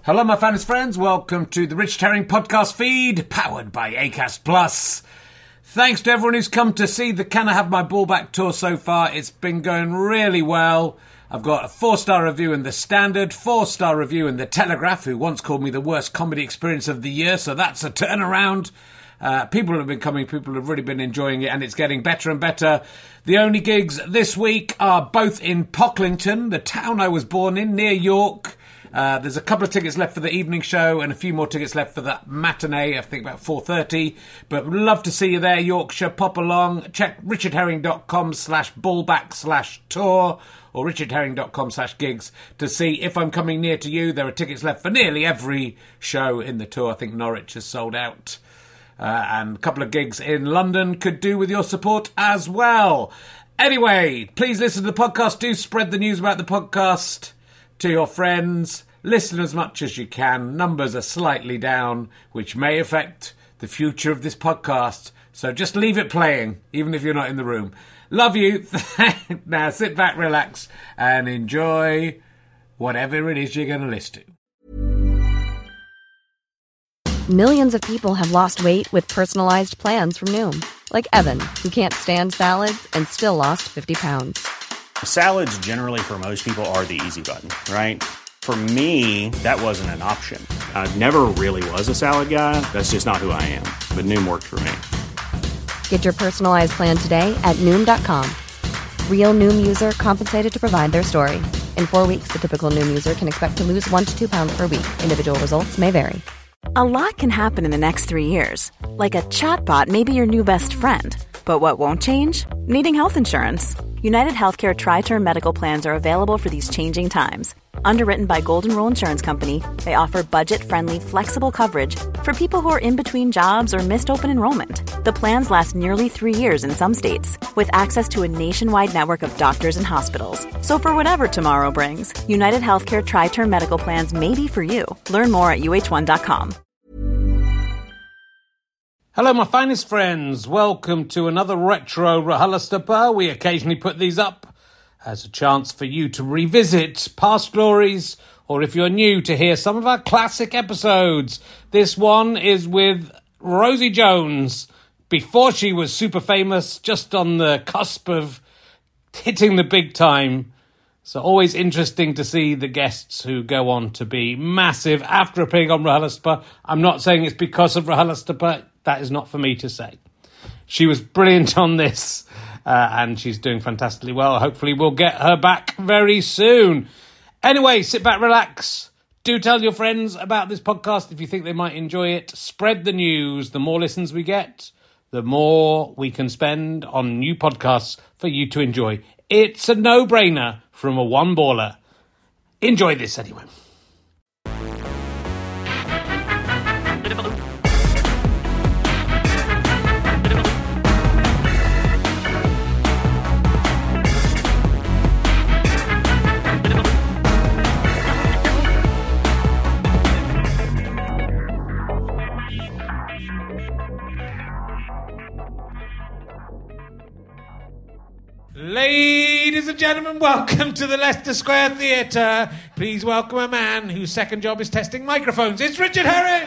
Hello, my fans friends. Welcome to the Richard Herring podcast feed, powered by Acast Plus. Thanks to everyone who's come to see the Can I Have My Ball Back tour so far. It's been going really well. I've got a 4-star review in The Standard, 4-star review in The Telegraph, who once called me the worst comedy experience of the year, so that's a turnaround. People have been coming, people have really been enjoying it, and it's getting better and better. The only gigs this week are both in Pocklington, the town I was born in, near York. There's a couple of tickets left for the evening show and a few more tickets left for the matinee, I think about 4:30. But would love to see you there, Yorkshire. Pop along. Check richardherring.com/ballback/tour or richardherring.com/gigs to see if I'm coming near to you. There are tickets left for nearly every show in the tour. I think Norwich has sold out. And a couple of gigs in London could do with your support as well. Anyway, please listen to the podcast. Do spread the news about the podcast to your friends. Listen as much as you can. Numbers are slightly down, which may affect the future of this podcast. So just leave it playing, even if you're not in the room. Love you. Now sit back, relax, and enjoy whatever it is you're going to listen to. Millions of people have lost weight with personalized plans from Noom. Like Evan, who can't stand salads and still lost 50 pounds. Salads generally for most people are the easy button, right? For me, that wasn't an option. I never really was a salad guy. That's just not who I am. But Noom worked for me. Get your personalized plan today at Noom.com. Real Noom user compensated to provide their story. In 4 weeks, the typical Noom user can expect to lose 1 to 2 pounds per week. Individual results may vary. A lot can happen in the next 3 years. Like a chatbot may be your new best friend. But what won't change? Needing health insurance. United Healthcare Tri-Term Medical Plans are available for these changing times. Underwritten by Golden Rule Insurance Company, they offer budget-friendly, flexible coverage for people who are in between jobs or missed open enrollment. The plans last nearly 3 years in some states, with access to a nationwide network of doctors and hospitals. So for whatever tomorrow brings, United Healthcare Tri-Term Medical Plans may be for you. Learn more at uh1.com. Hello, my finest friends. Welcome to another retro RHLSTP. We occasionally put these up as a chance for you to revisit past glories, or if you're new, to hear some of our classic episodes. This one is with Rosie Jones, before she was super famous, just on the cusp of hitting the big time. So always interesting to see the guests who go on to be massive after appearing on RHLSTP. I'm not saying it's because of RHLSTP. That is not for me to say. She was brilliant on this, and she's doing fantastically well. Hopefully we'll get her back very soon. Anyway, sit back, relax. Do tell your friends about this podcast if you think they might enjoy it. Spread the news. The more listens we get, the more we can spend on new podcasts for you to enjoy. It's a no-brainer from a one-baller. Enjoy this anyway. Ladies and gentlemen, welcome to the Leicester Square Theatre. Please welcome a man whose second job is testing microphones. It's Richard Herring!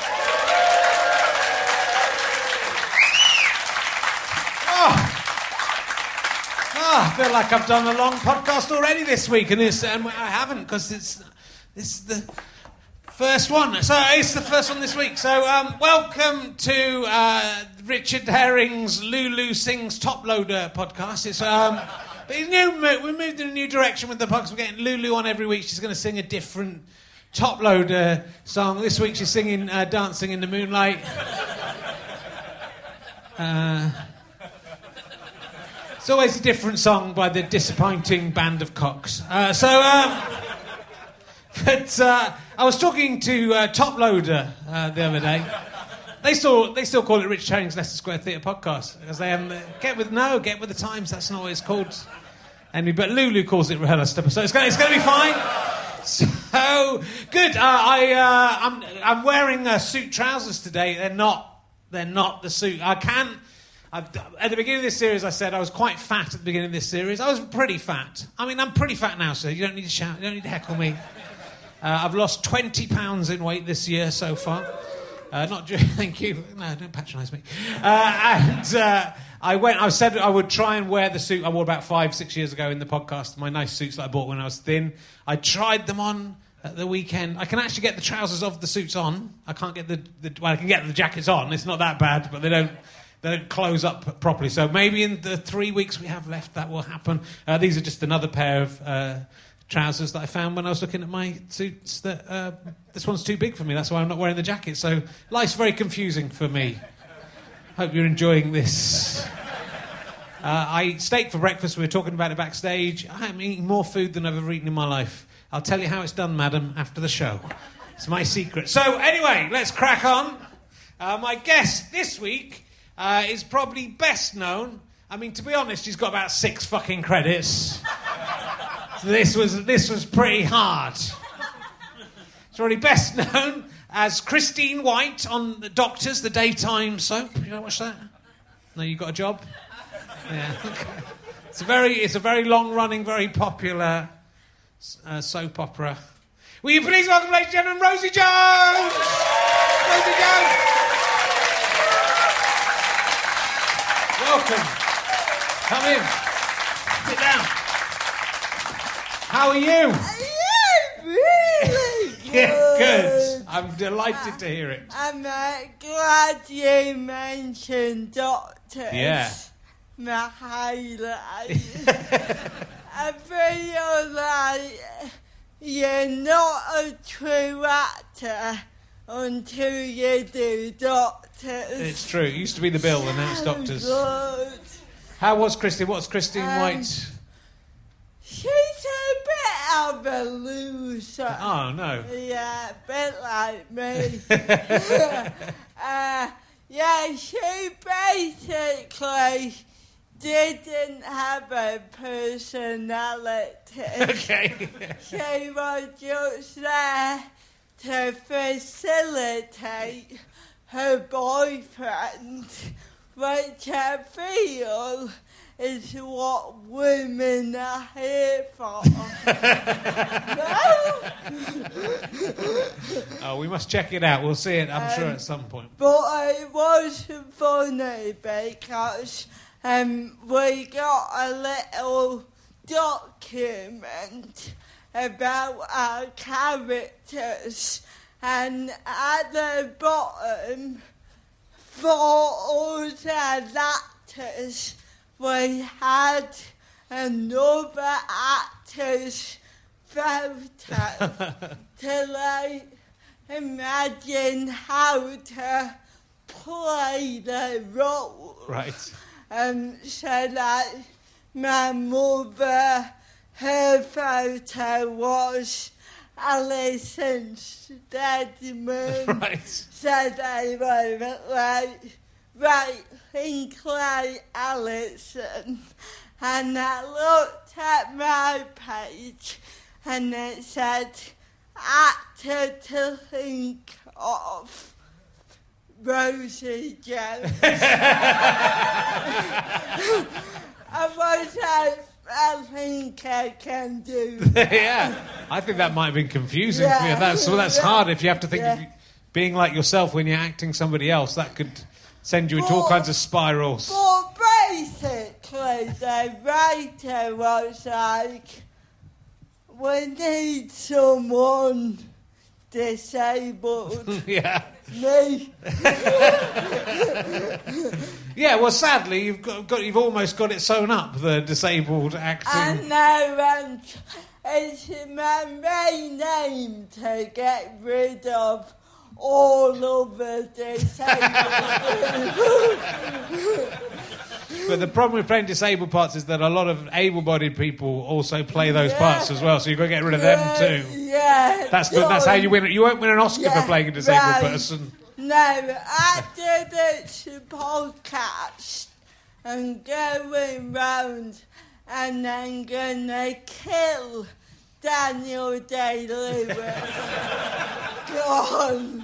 I feel like I've done a long podcast already this week, and I haven't, because this is the first one. So it's the first one this week. So welcome to Richard Herring's Lulu Sings Top Loader podcast. It's we moved in a new direction with the podcast. We're getting Lulu on every week. She's going to sing a different Top Loader song. This week she's singing Dancing in the Moonlight. It's always a different song by the disappointing Band of Cocks. But I was talking to Top Loader the other day. They still call it Richard Herring's Leicester Square Theatre podcast because they haven't get with the times. That's not what it's called. Anyway, but Lulu calls it RHLSTP, so it's going to be fine. So good. I'm wearing suit trousers today. They're not the suit. At the beginning of this series, I said I was quite fat at the beginning of this series. I was pretty fat. I mean, I'm pretty fat now, so you don't need to shout. You don't need to heckle me. I've lost 20 pounds in weight this year so far. Thank you. No, don't patronise me. I said I would try and wear the suit I wore about 5-6 years ago in the podcast, my nice suits that I bought when I was thin. I tried them on at the weekend. I can actually get the trousers of the suits on. I can't get I can get the jackets on. It's not that bad, but they don't close up properly. So maybe in the 3 weeks we have left, that will happen. These are just another pair of trousers that I found when I was looking at my suits. This one's too big for me. That's why I'm not wearing the jacket. So life's very confusing for me. Hope you're enjoying this. I eat steak for breakfast. We were talking about it backstage. I'm eating more food than I've ever eaten in my life. I'll tell you how it's done, madam, after the show. It's my secret. So anyway, let's crack on. My guest this week is probably best known. I mean, to be honest, he's got about 6 fucking credits. So this was pretty hard. He's probably best known as Christine White on The Doctors, the daytime soap. You don't watch that? No, you got a job? Yeah. It's a very long-running, very popular soap opera. Will you please welcome, ladies and gentlemen, Rosie Jones! Rosie Jones! Welcome. Come in. Sit down. How are you? Really good. Yeah, good. I'm delighted to hear it. I'm glad you mentioned Doctors. Yeah. My highlight. I feel like you're not a true actor until you do Doctors. It's true. It used to be The Bill, and now it's Doctors. Good. How was Christine? What's Christine White? She's a bit of a loser. Oh, no. Yeah, a bit like me. Yeah, she basically didn't have a personality. Okay. She was just there to facilitate her boyfriend, which I feel is what women are here for. Oh, we must check it out. We'll see it, I'm sure, at some point. But it was funny because we got a little document about our characters, and at the bottom, for us as actors, we had another actor's photo to imagine how to play the role. Right. So my mother, her photo was Alison Steadman. Right. So they were right, Hinckley Alison. And I looked at my page and it said, actor to think of, Rosie Jones. I was like, I think I can do that. Yeah. I think that might have been confusing for you. That's hard if you have to think of being like yourself when you're acting somebody else. That could send you into all kinds of spirals. But basically, the writer was like, we need someone disabled. Yeah. Me. Yeah, well, sadly, you've almost got it sewn up, the disabled acting. I know, and it's my main aim to get rid of all other disabled people. But the problem with playing disabled parts is that a lot of able-bodied people also play those parts as well, so you've got to get rid of them too. Yeah. That's how you win it. You won't win an Oscar for playing a disabled person. No, I did it podcast and going round and I'm gonna kill Daniel Day-Lewis. Gone.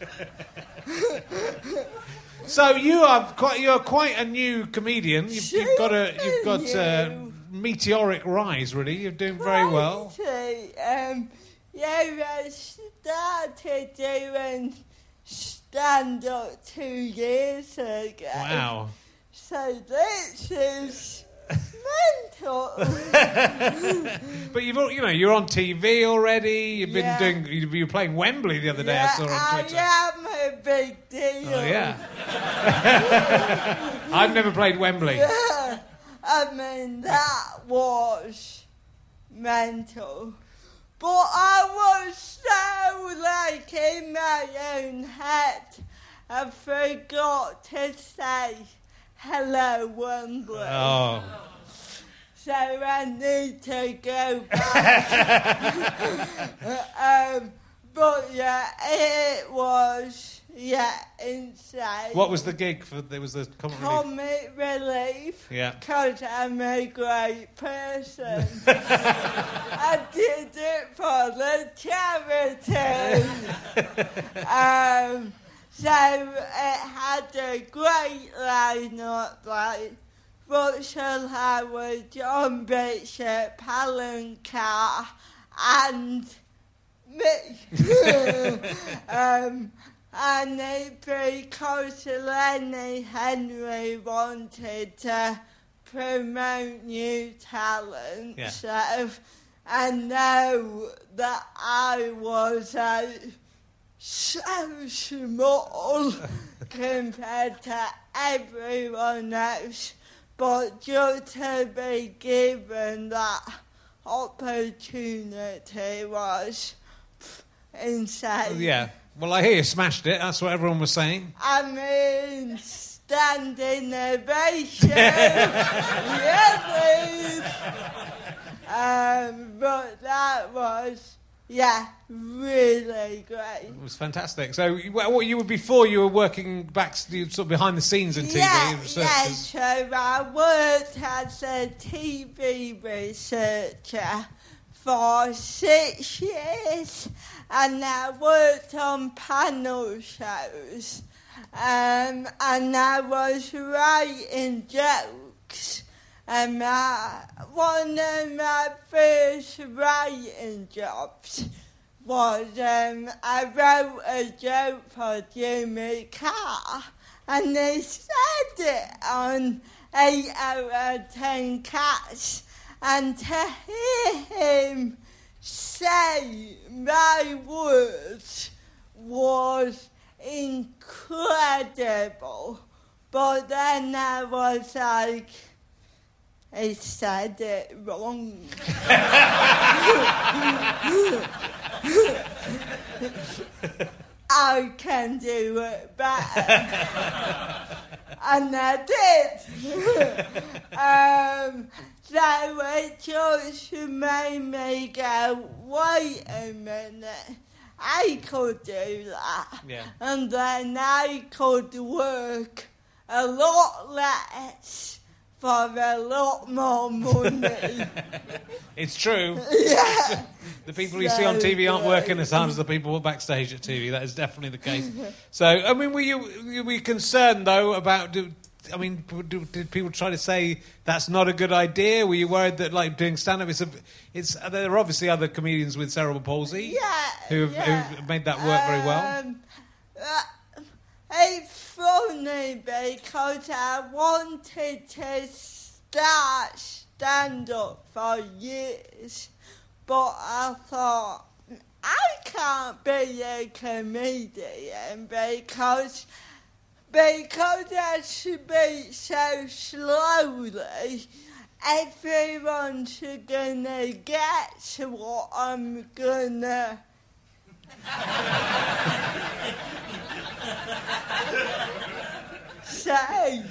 So you're quite a new comedian. You've got a meteoric rise, really. You're doing very well. I started doing stand-up 2 years ago. Wow. So this is mental. But you're on TV already. You've been Yeah. you were playing Wembley the other day. I saw on Twitter. I am a big deal. Oh yeah. I've never played Wembley. Yeah. I mean, that was mental. But I was so, in my own head, I forgot to say, hello, Wembley. Oh. So I need to go back. But yeah, it was, insane. What was the gig for? There was the Comic relief. Yeah. Because I'm a great person. I did it for the charity. So it had a great lineup, like Russell Howard, John Bishop, Alan Carr, and me. And because Lenny Henry wanted to promote new talent, so I know that I was so small compared to everyone else, but just to be given that opportunity was insane. Yeah. Well, I hear you smashed it. That's what everyone was saying. I mean, standing ovation. Yes, please. But that was, really great. It was fantastic. So, what you were before? You were working back, sort of behind the scenes in TV. So I worked as a TV researcher for 6 years, and I worked on panel shows, and I was writing jokes. And one of my first writing jobs was I wrote a joke for Jimmy Carr, and they said it on 8 out of 10 Cats. And to hear him say my words was incredible. But then I was like, he said it wrong. I can do it better. And I did. So it just made me go, wait a minute, I could do that. Yeah. And then I could work a lot less for a lot more money. It's true. Yeah. The people you see on TV aren't working as hard as the people backstage at TV. That is definitely the case. So, I mean, were you concerned, though, about... Did people try to say that's not a good idea? Were you worried that, like, doing stand-up, there are obviously other comedians with cerebral palsy who've made that work very well? It's funny because I wanted to start stand-up for years, but I thought, I can't be a comedian because I speak so slowly, everyone's gonna get what I'm gonna say.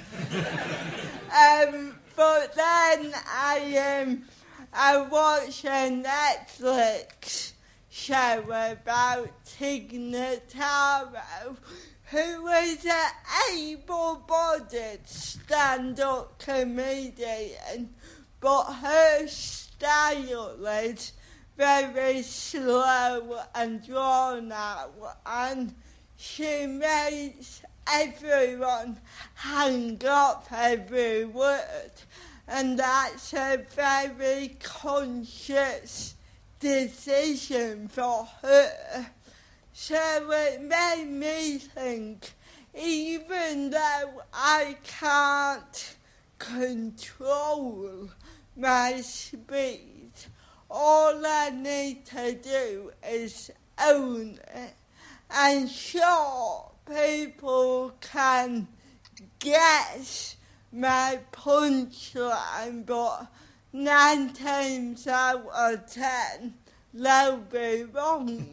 But then I watched a Netflix show about Tig Notaro, who is an able-bodied stand-up comedian, but her style is very slow and drawn out, and she makes everyone hang up every word, and that's a very conscious decision for her. So it made me think, even though I can't control my speed, all I need to do is own it. And sure, people can guess my punchline, but 9 times out of 10, they'll be wrong.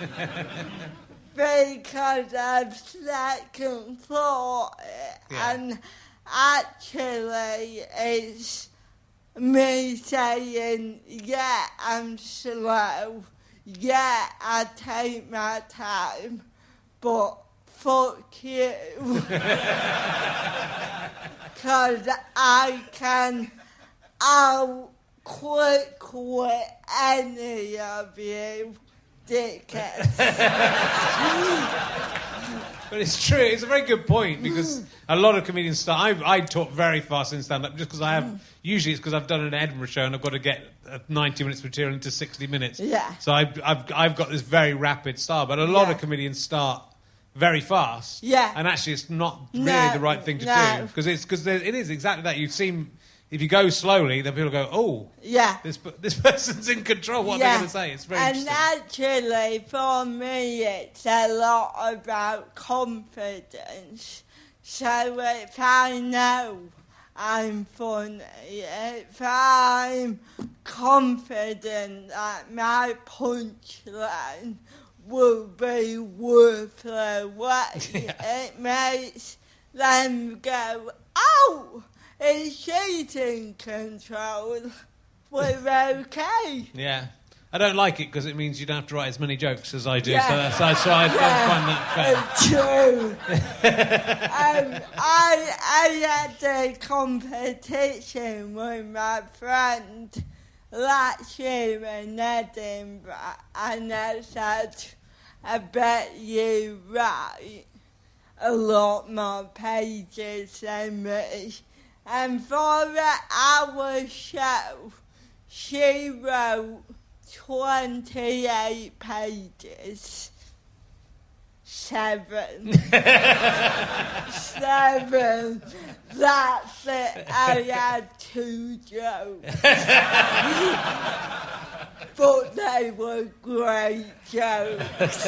Because I've second thought it, and actually it's me saying, yeah, I'm slow, yeah, I take my time, but fuck you. Because I can out-quick with any of you dickheads. But it's true. It's a very good point, because a lot of comedians start. I talk very fast in stand-up just because I have. Usually, it's because I've done an Edinburgh show and I've got to get 90 minutes material into 60 minutes. Yeah. So I've got this very rapid start. But a lot of comedians start very fast. Yeah. And actually, it's not really the right thing to do, because it is exactly that. You seem. If you go slowly, then people go, oh, yeah, this person's in control. What are they going to say? It's very interesting. And actually, for me, it's a lot about confidence. So if I know I'm funny, if I'm confident that my punchline will be worth the wait, it makes them go, oh, she's in control. We're okay. Yeah. I don't like it because it means you don't have to write as many jokes as I do. Yeah. So I don't find that fair. True. I had a competition with my friend last year in Edinburgh, and I said, I bet you write a lot more pages than me. And for our show, she wrote 28 pages. 7. 7. That's it. I had 2 jokes. But they were great jokes.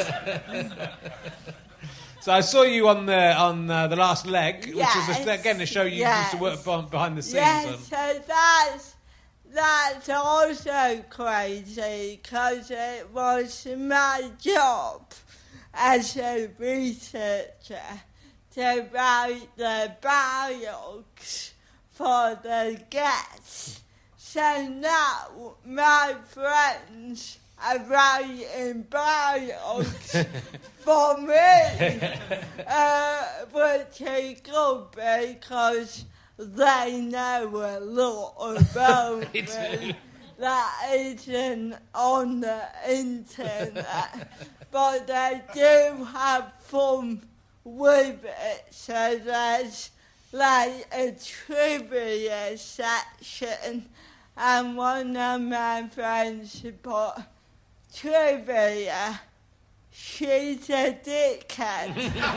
So I saw you on the last leg, which is again a show you used to work behind the scenes on. So that's also crazy, because it was my job as a researcher to write the bios for the guests. So now my friends are writing bios for me, which is good because they know a lot about me that isn't on the internet, but they do have fun with it. So there's like a trivia section, and one of my friends put, trivia, she's a dickhead.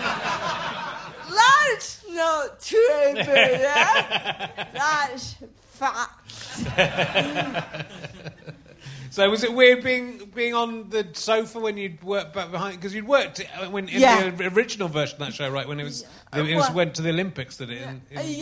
That's not trivia. That's fact. So was it weird being on the sofa when you'd worked back behind? Because you'd worked in the original version of that show, right? When it went to the Olympics, did it?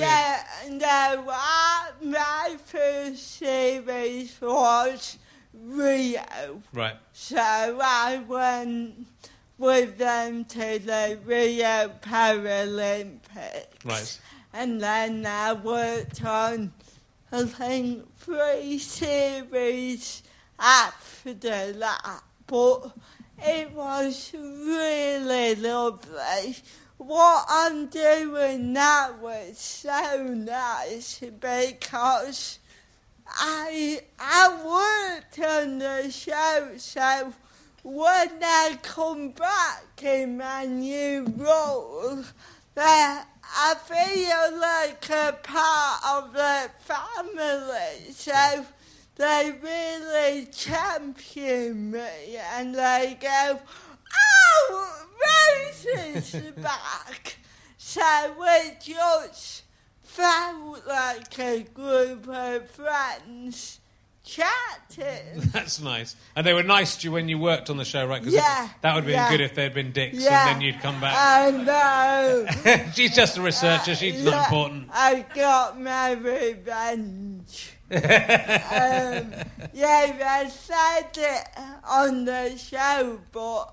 My first series was Rio. Right. So I went with them to the Rio Paralympics. Right. And then I worked on, I think, 3 series after that. But it was really lovely. What I'm doing now is so nice because I worked on the show, so when I come back in my new role, that I feel like a part of the family. So they really champion me, and they go, "Oh, Rose is back." So we just felt like a group of friends chatting. That's nice. And they were nice to you when you worked on the show, right? 'Cause Yeah. that would have been Yeah. good if they'd been dicks Yeah. and then you'd come back. I know. She's just a researcher. She's not important. I got my revenge. Yeah, they said it on the show, but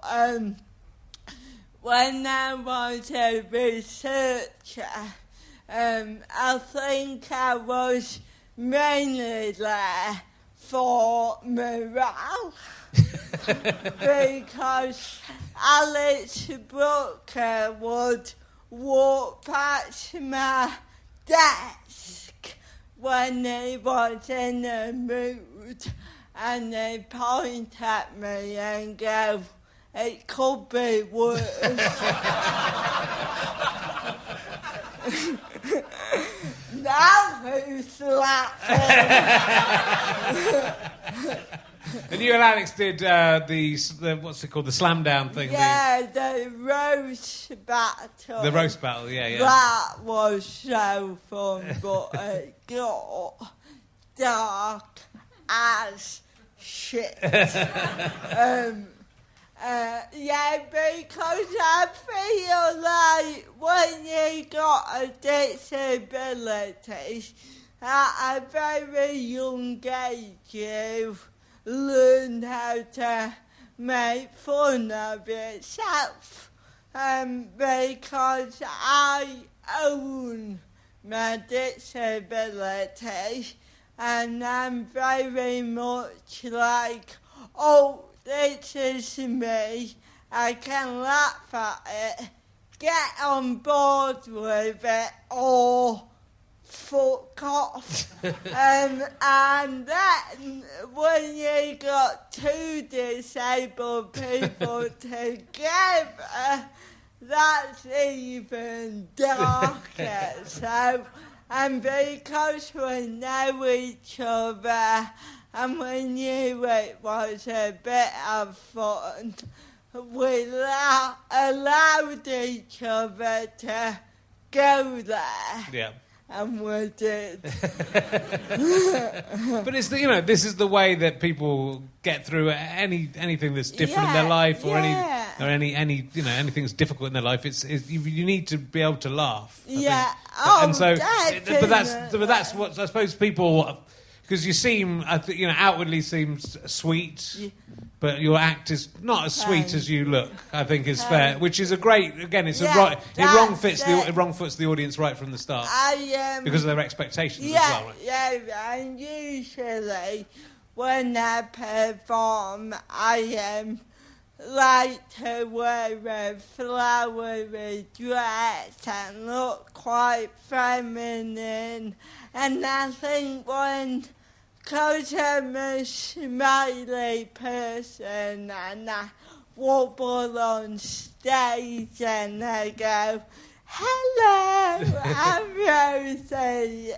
when I was a researcher, I think I was mainly there for morale. Because Alex Brooker would walk past my desk when he was in a mood, and he'd point at me and go, "It could be worse." Now who's laughing? And you and Alex did the what's it called, the slam down thing? Yeah, the roast battle. The roast battle, yeah. That was so fun, but it got dark as shit. Yeah, because I feel like when you got a disability, at a very young age, you've learned how to make fun of yourself. Because I own my disability, and I'm very much like, oh, this is me, I can laugh at it, get on board with it, or fuck off. And then when you got two disabled people together, that's even darker. So, and because we know each other and we knew it was a bit of fun, we allowed each other to go there. Yeah. And we did. But it's this is the way that people get through anything that's different in their life, or anything that's difficult in their life. It's you need to be able to laugh. I think. And so, but that's what I suppose people, because you seem outwardly seem sweet. But your act is not as sweet as you look, I think is fair, which is a great, again, it wrong fits the audience right from the start. Because of their expectations as well, right? Yeah, and usually when I perform, I like to wear a flowery dress and look quite feminine, and I think because I'm a smiley person and I wobble on stage and I go, "Hello, I'm Rosie."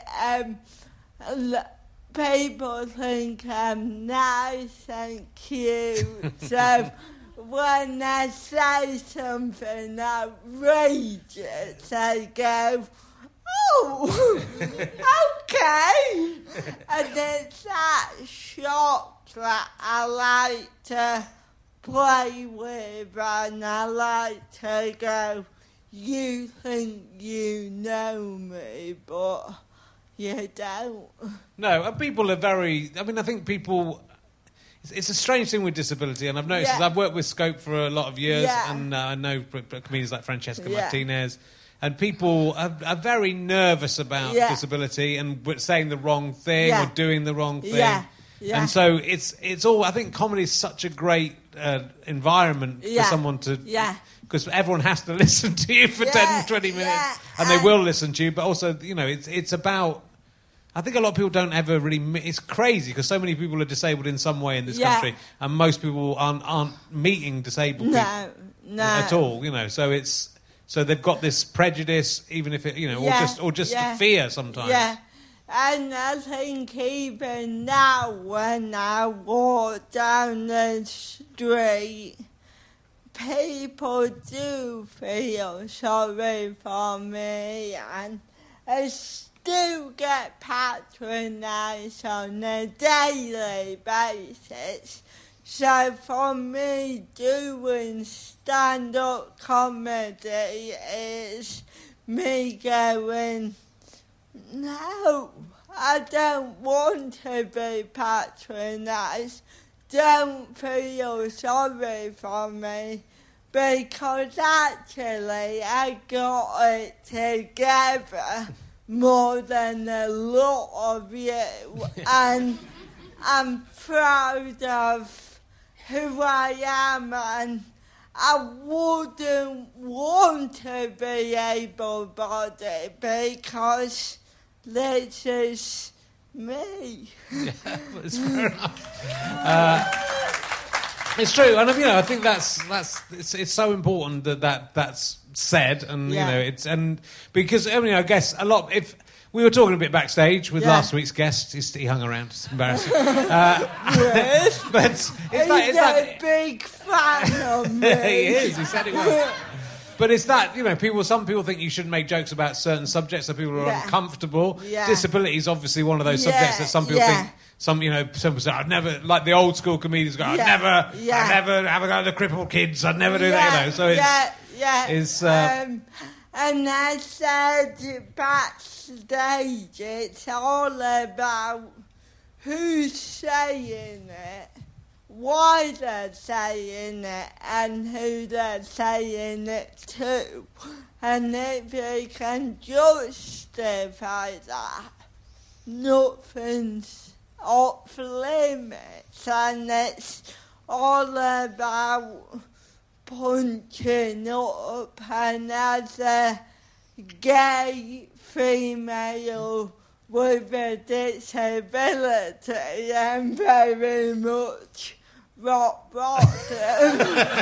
People think I'm nice and cute. So when I say something outrageous, I go, "Oh, okay." And it's that shock that I like to play with, and I like to go, "You think you know me, but you don't." No, and people are very... I mean, I think people... It's a strange thing with disability, and I've noticed... I've worked with Scope for a lot of years, and I know comedians like Francesca Martinez... And people are very nervous about disability and saying the wrong thing or doing the wrong thing. Yeah. And so it's all... I think comedy is such a great environment for someone to... Because everyone has to listen to you for 10, 20 minutes. And they will listen to you. But also, it's about... I think a lot of people don't ever really... It's crazy because so many people are disabled in some way in this country. And most people aren't meeting disabled people at all, So it's... So they've got this prejudice, even if it, or just fear sometimes. And I think even now when I walk down the street, people do feel sorry for me, and I still get patronised on a daily basis. So for me, doing stand-up comedy is me going, no, I don't want to be patronised. Don't feel sorry for me, because actually I got it together more than a lot of you, and I'm proud of who I am, and I wouldn't want to be able-bodied because this is me. Yeah, it's fair enough. It's true, and I think it's so important that's said, and it's because I guess a lot. If we were talking a bit backstage with last week's guest, he hung around. It's embarrassing. Yes, but it's he's a big fan of me. He is. He said it was. But it's that, some people think you shouldn't make jokes about certain subjects that people are uncomfortable. Yeah. Disability is obviously one of those subjects that some people think, some people say, I'd never, like the old school comedians go, I'd never have a go at the crippled kids, I'd never do that, So it's... and I said backstage, it's all about who's saying it, why they're saying it, and who they're saying it to. And if you can justify that, nothing's off limits. And it's all about punching up. And as a gay female with a disability, I'm very much rock bottom.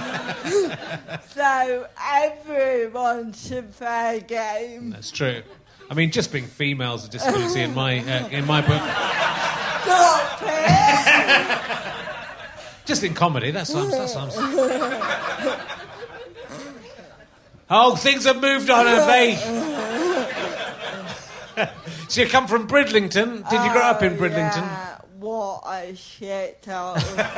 So everyone's a fair game. That's true. I mean, just being female is a disability in my book. Stop it! Just in comedy, that's what I'm saying. Oh, things have moved on, have they? So you come from Bridlington. Did you grow up in Bridlington? Yeah. What a shithole.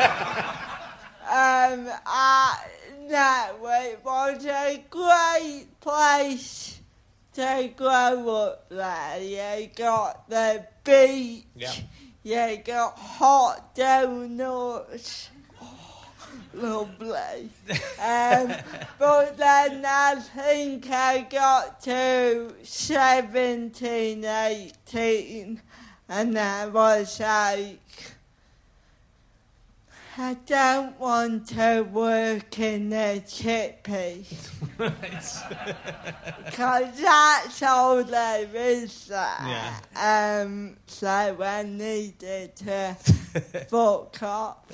No, it was a great place to grow up there. You got the beach, you got hot donuts. Oh, lovely. But then I think I got to 17, 18. And I was like, I don't want to work in a chippy. Because that's all there is there. Yeah. So I needed to fuck up.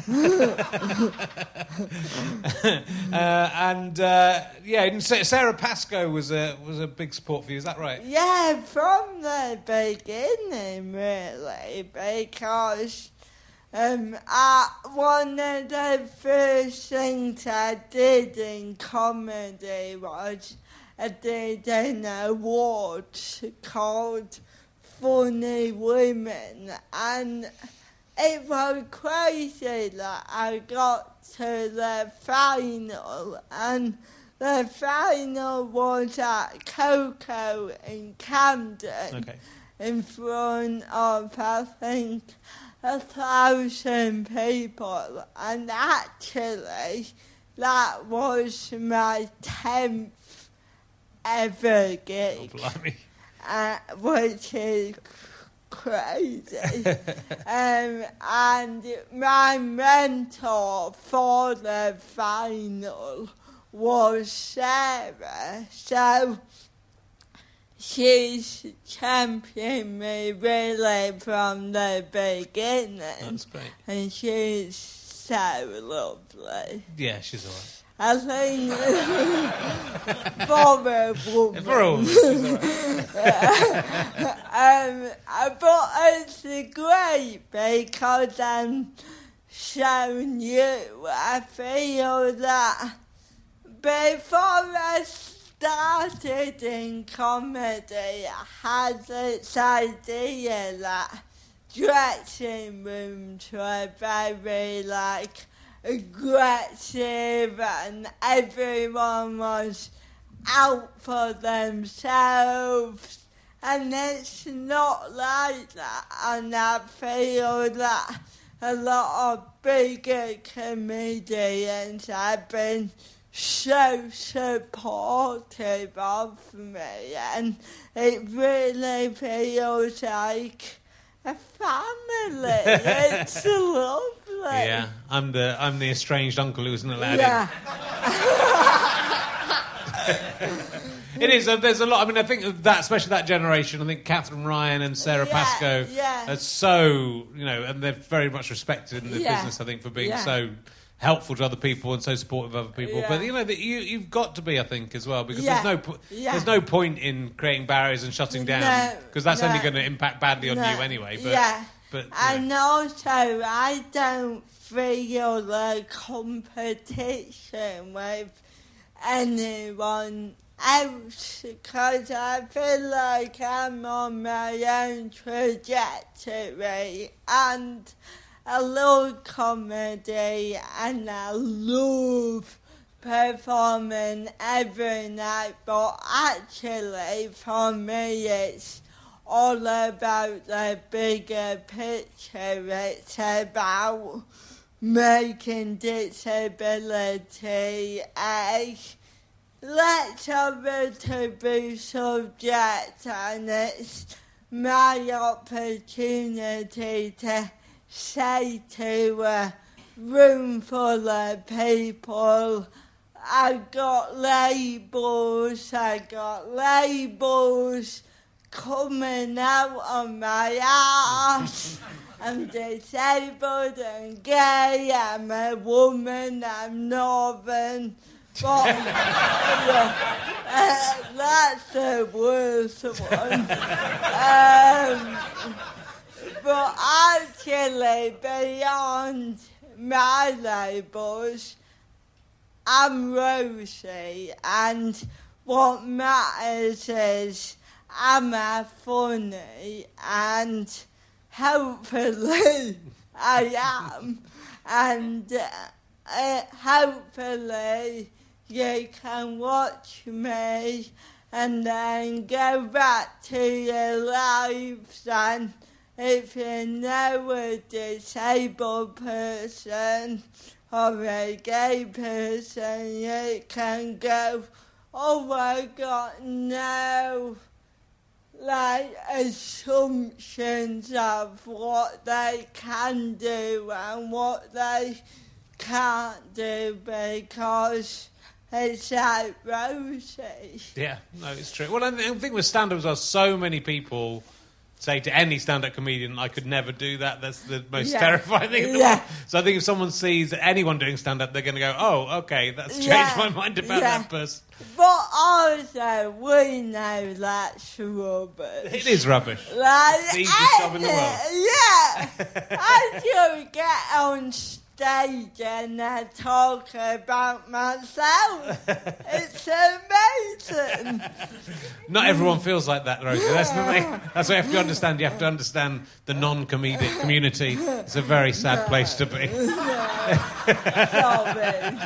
And Sarah Pascoe was a big support for you, is that right? Yeah, from the beginning, really, because one of the first things I did in comedy was I did an award called Funny Women, and it was crazy that I got to the final, and the final was at Coco in Camden, in front of, I think, 1,000 people, and actually that was my 10th ever gig, which is crazy. And my mentor for the final was Sarah, so she's championed me really from the beginning. That's great. And she's so lovely. Yeah, she's all right. I think for a woman. For a woman. But it's great because I'm showing you. I feel that before I started in comedy, I had this idea that dressing rooms were very aggressive and everyone was out for themselves, and it's not like that. And I feel that a lot of bigger comedians have been so supportive of me, and it really feels like a family. It's lovely. Yeah, I'm the estranged uncle who isn't allowed Yeah. in. It is. There's a lot. I mean, I think that, especially that generation. I think Catherine Ryan and Sarah Pascoe are so, and they're very much respected in the business. I think for being so helpful to other people and so supportive of other people. Yeah. But that you've got to be, I think, as well, because Yeah. there's no point in creating barriers and shutting down, because that's only going to impact badly on you anyway. But, but and also I don't feel a competition with anyone else, because I feel like I'm on my own trajectory, and I love comedy and I love performing every night, but actually for me it's all about the bigger picture. It's about making disability a less of a taboo subject, and it's my opportunity to say to a room full of people, I got labels coming out of my ass. I'm disabled and gay, I'm a woman, I'm northern, but that's the worst one. But actually, beyond my labels, I'm Rosie, and what matters is, am I funny? And hopefully I am. And hopefully you can watch me and then go back to your lives, and if you know a disabled person or a gay person, you can go, oh my God, no, assumptions of what they can do and what they can't do, because it's like Rosie. Yeah, no, it's true. Well, I think with stand-up as well, so many people say to any stand-up comedian, I could never do that. That's the most terrifying thing in the world. So I think if someone sees anyone doing stand-up, they're going to go, oh, okay, that's changed my mind about that person. But also, we know that's rubbish. It is rubbish. It's the easiest job in the world. Yeah. I do get on stage and I talk about myself. It's amazing. Not everyone feels like that, Rosie. That's what you have to understand. You have to understand the non-comedic community. It's a very sad place to be. Sorry.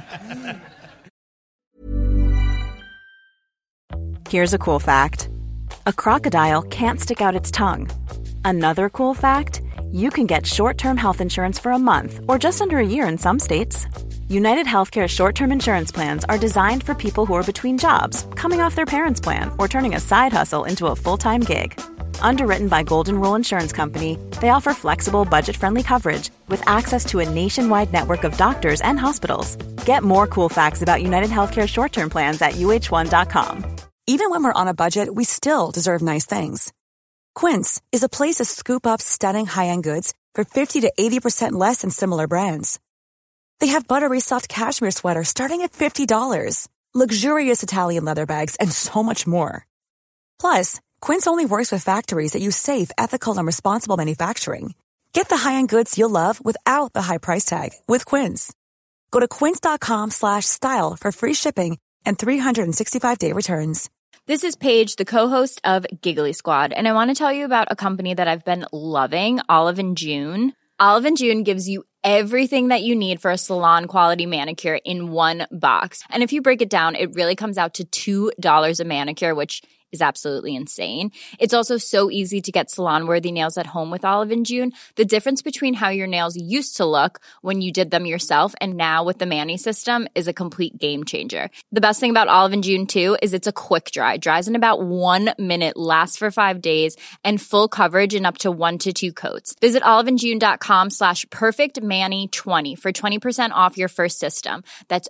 Here's a cool fact. A crocodile can't stick out its tongue. Another cool fact, you can get short-term health insurance for a month or just under a year in some states. United Healthcare short-term insurance plans are designed for people who are between jobs, coming off their parents' plan, or turning a side hustle into a full-time gig. Underwritten by Golden Rule Insurance Company, they offer flexible, budget-friendly coverage with access to a nationwide network of doctors and hospitals. Get more cool facts about United Healthcare short-term plans at uh1.com. Even when we're on a budget, we still deserve nice things. Quince is a place to scoop up stunning high-end goods for 50 to 80% less than similar brands. They have buttery soft cashmere sweaters starting at $50, luxurious Italian leather bags, and so much more. Plus, Quince only works with factories that use safe, ethical, and responsible manufacturing. Get the high-end goods you'll love without the high price tag with Quince. Go to quince.com/style for free shipping and 365-day returns. This is Paige, the co-host of Giggly Squad, and I want to tell you about a company that I've been loving, Olive & June. Olive & June gives you everything that you need for a salon-quality manicure in one box. And if you break it down, it really comes out to $2 a manicure, which is absolutely insane. It's also so easy to get salon-worthy nails at home with Olive & June. The difference between how your nails used to look when you did them yourself and now with the Mani system is a complete game changer. The best thing about Olive & June, too, is it's a quick dry. Dries in about 1 minute, lasts for 5 days, and full coverage in up to 1 to 2 coats. Visit oliveandjune.com/perfectmani20 for 20% off your first system. That's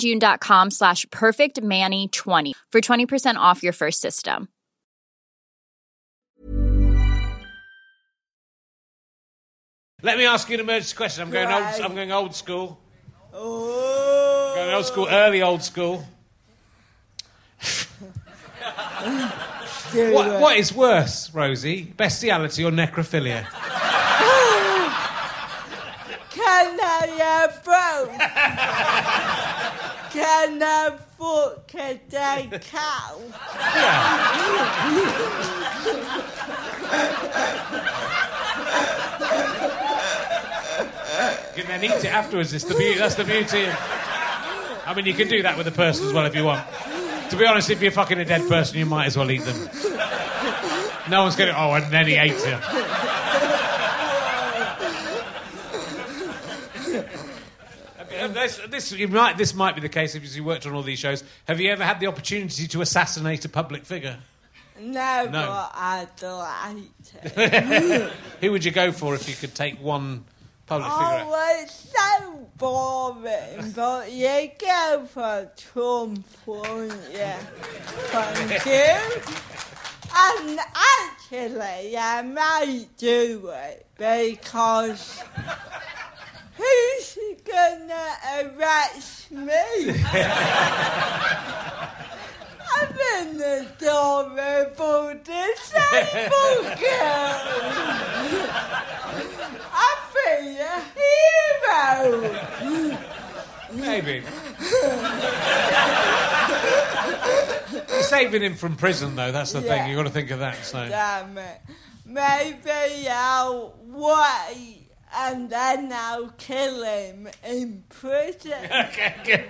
oliveandjune.com/perfectmani20 for 20% off your first system. Let me ask you an emergency question. I'm going old school. Oh. Going old school, early old school. What is worse, Rosie? Bestiality or necrophilia? Can I have both? Can I fuck a dead cow? You can then eat it afterwards. It's the beauty. That's the beauty. I mean, you can do that with a person as well if you want. To be honest, if you're fucking a dead person, you might as well eat them. No one's going to... Oh, and then he ate it. This might be the case if you worked on all these shows. Have you ever had the opportunity to assassinate a public figure? No. But I'd like to. Who would you go for if you could take one public figure? Oh, it's so boring, but you go for Trump, won't you? Thank you. And actually, I might do it because... who's gonna arrest me? I'm an adorable disabled girl. I'll be a hero. Maybe. You're saving him from prison, though. That's the thing. You've got to think of that. So. Damn it. Maybe I'll wait. And then I'll kill him in prison. Okay, good.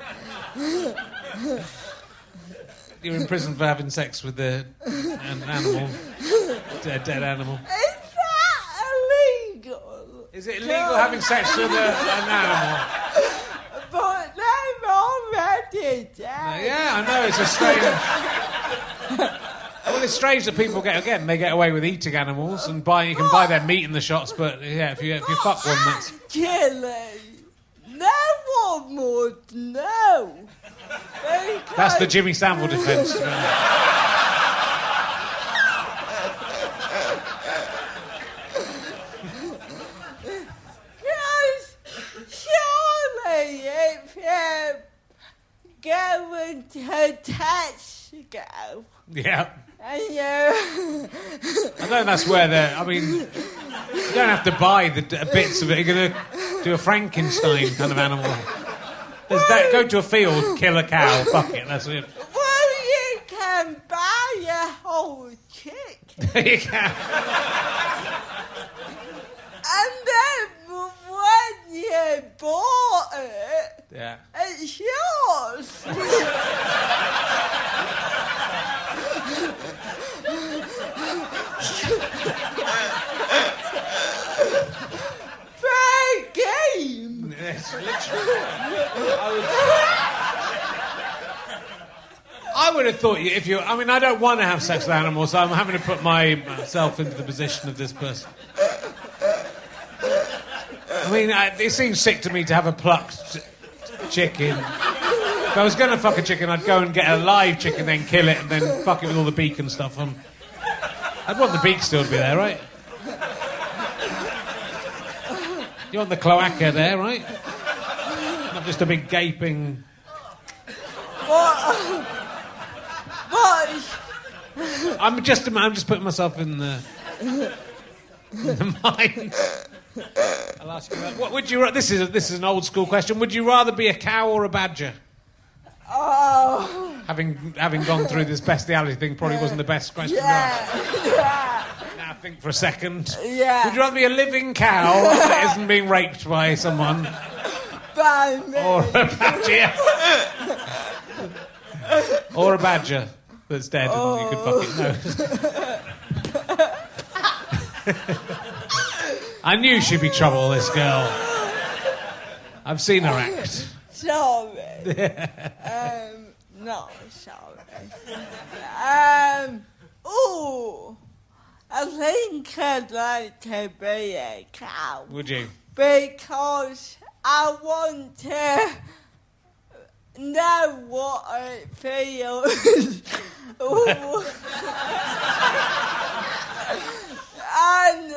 You're in prison for having sex with an animal, a dead animal. Is that illegal? Is it illegal having sex with an animal? But they're already dead. Yeah, I know, it's a strange... Well, it's strange that people they get away with eating animals and you can buy their meat in the shops, but yeah, if you fuck one, that's... Actually, no one would know. That's the Jimmy Savile defence. Because surely if you're going to Tesco... Yeah. And I know that's where I mean, you don't have to buy the bits of it. You're going to do a Frankenstein kind of animal. Go to a field, kill a cow, fuck it, that's it. Well, you can buy a whole chicken. You can. And then when you bought it, it's yours. Fair game. Yes, literally. I would have thought if you... I mean, I don't want to have sex with animals, so I'm having to put myself into the position of this person. I mean, it seems sick to me to have a plucked chicken. If I was going to fuck a chicken, I'd go and get a live chicken, then kill it, and then fuck it with all the beak and stuff. I'd want the beak still to be there, right? You want the cloaca there, right? Not just a big gaping... What? I'm just putting myself in the mind. I'll ask you that. What would you... This is an old school question. Would you rather be a cow or a badger? Oh. Having gone through this bestiality thing probably wasn't the best question to ask. Yeah. Now think for a second. Yeah. Would you rather be a living cow that isn't being raped by someone? By me. Or a badger? Yes. Or a badger that's dead and you could fucking know. I knew she'd be trouble, this girl. I've seen her act. Sorry. No, sorry. I think I'd like to be a cow. Would you? Because I want to know what it feels. And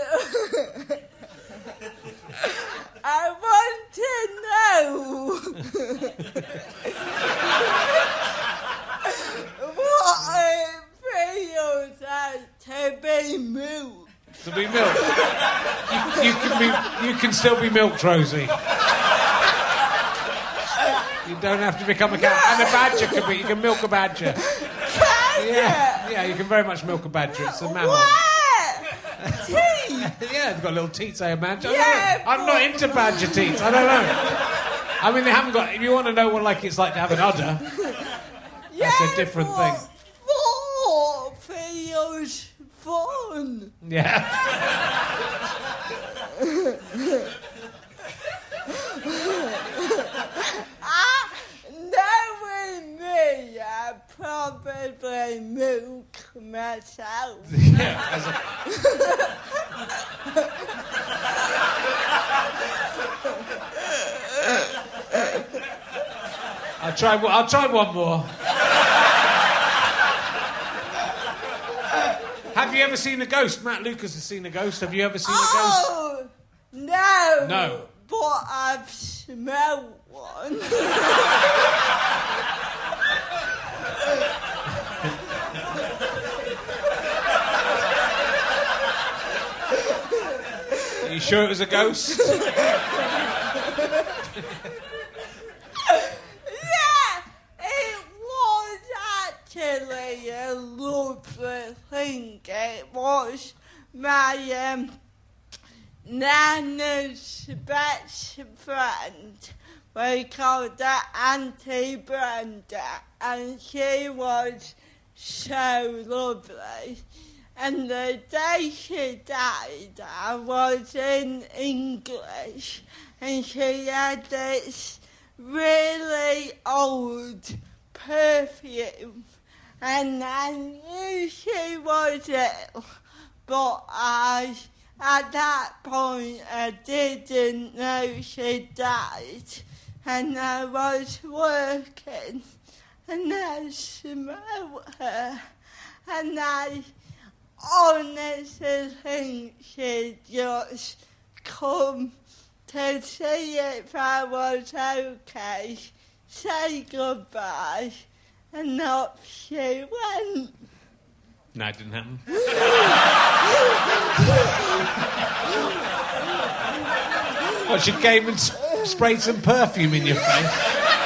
I want to know what it feels like to be milked. To be milked? You can still be milked, Rosie. You don't have to become a cow. And a badger can be. You can milk a badger. Yeah, you can very much milk a badger. It's a mammal. What? Teeth? Yeah, they've got little teats, I imagine. Yeah, I'm not into badger teats. I don't know. I mean, they haven't got... If you want to know what it's like to have an udder, that's a different thing. What feels fun? Yeah. Knowing me, I probably milk myself. Yeah. I'll try one more. Have you ever seen a ghost? Matt Lucas has seen a ghost. Have you ever seen a ghost? Oh, no. No. But I've smelled one. Are you sure it was a ghost? Actually, a lovely thing. It was my Nana's best friend. We called her Auntie Brenda, and she was so lovely. And the day she died, I was in English, and she had this really old perfume. And I knew she was ill, but at that point, I didn't know she died. And I was working, and I smelled her, and I honestly think she just come to see if I was okay, say goodbye, and off she went. No, it didn't happen. Well, she came and sprayed some perfume in your face.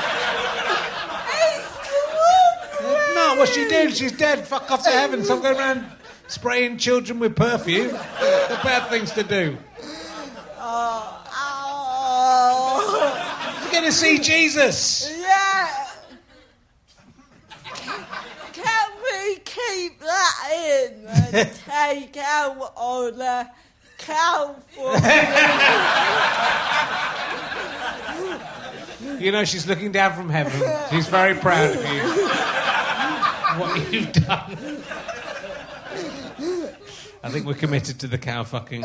No, what she did, she's dead. Fuck off to heaven. Stop going around spraying children with perfume. They're bad things to do. You're going to see Jesus. Yeah. Can we keep that in and take out all the cow food? You know, she's looking down from heaven. She's very proud of you. What you've done. I think we're committed to the cow fucking.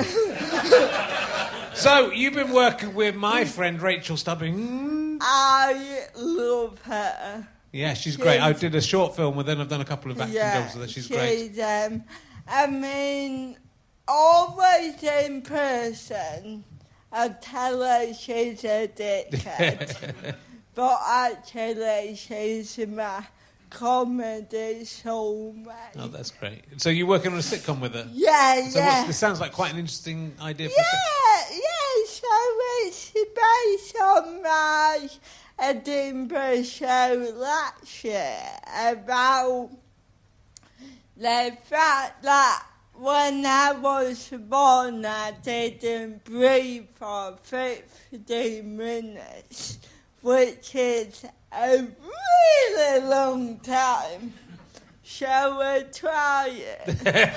So, you've been working with my friend Rachel Stubbing. I love her. Yeah, she's great. I did a short film with her, and I've done a couple of acting jobs with her. She's great. I mean, always in person, I tell her she's a dickhead. But actually, she's my comedy soulmate. Oh, that's great. So you're working on a sitcom with her? Yeah, so yeah. This sounds like quite an interesting idea for Yeah, so it's based on my Edinburgh show last year about the fact that when I was born, I didn't breathe for 15 minutes, which is a really long time. Shall we try it?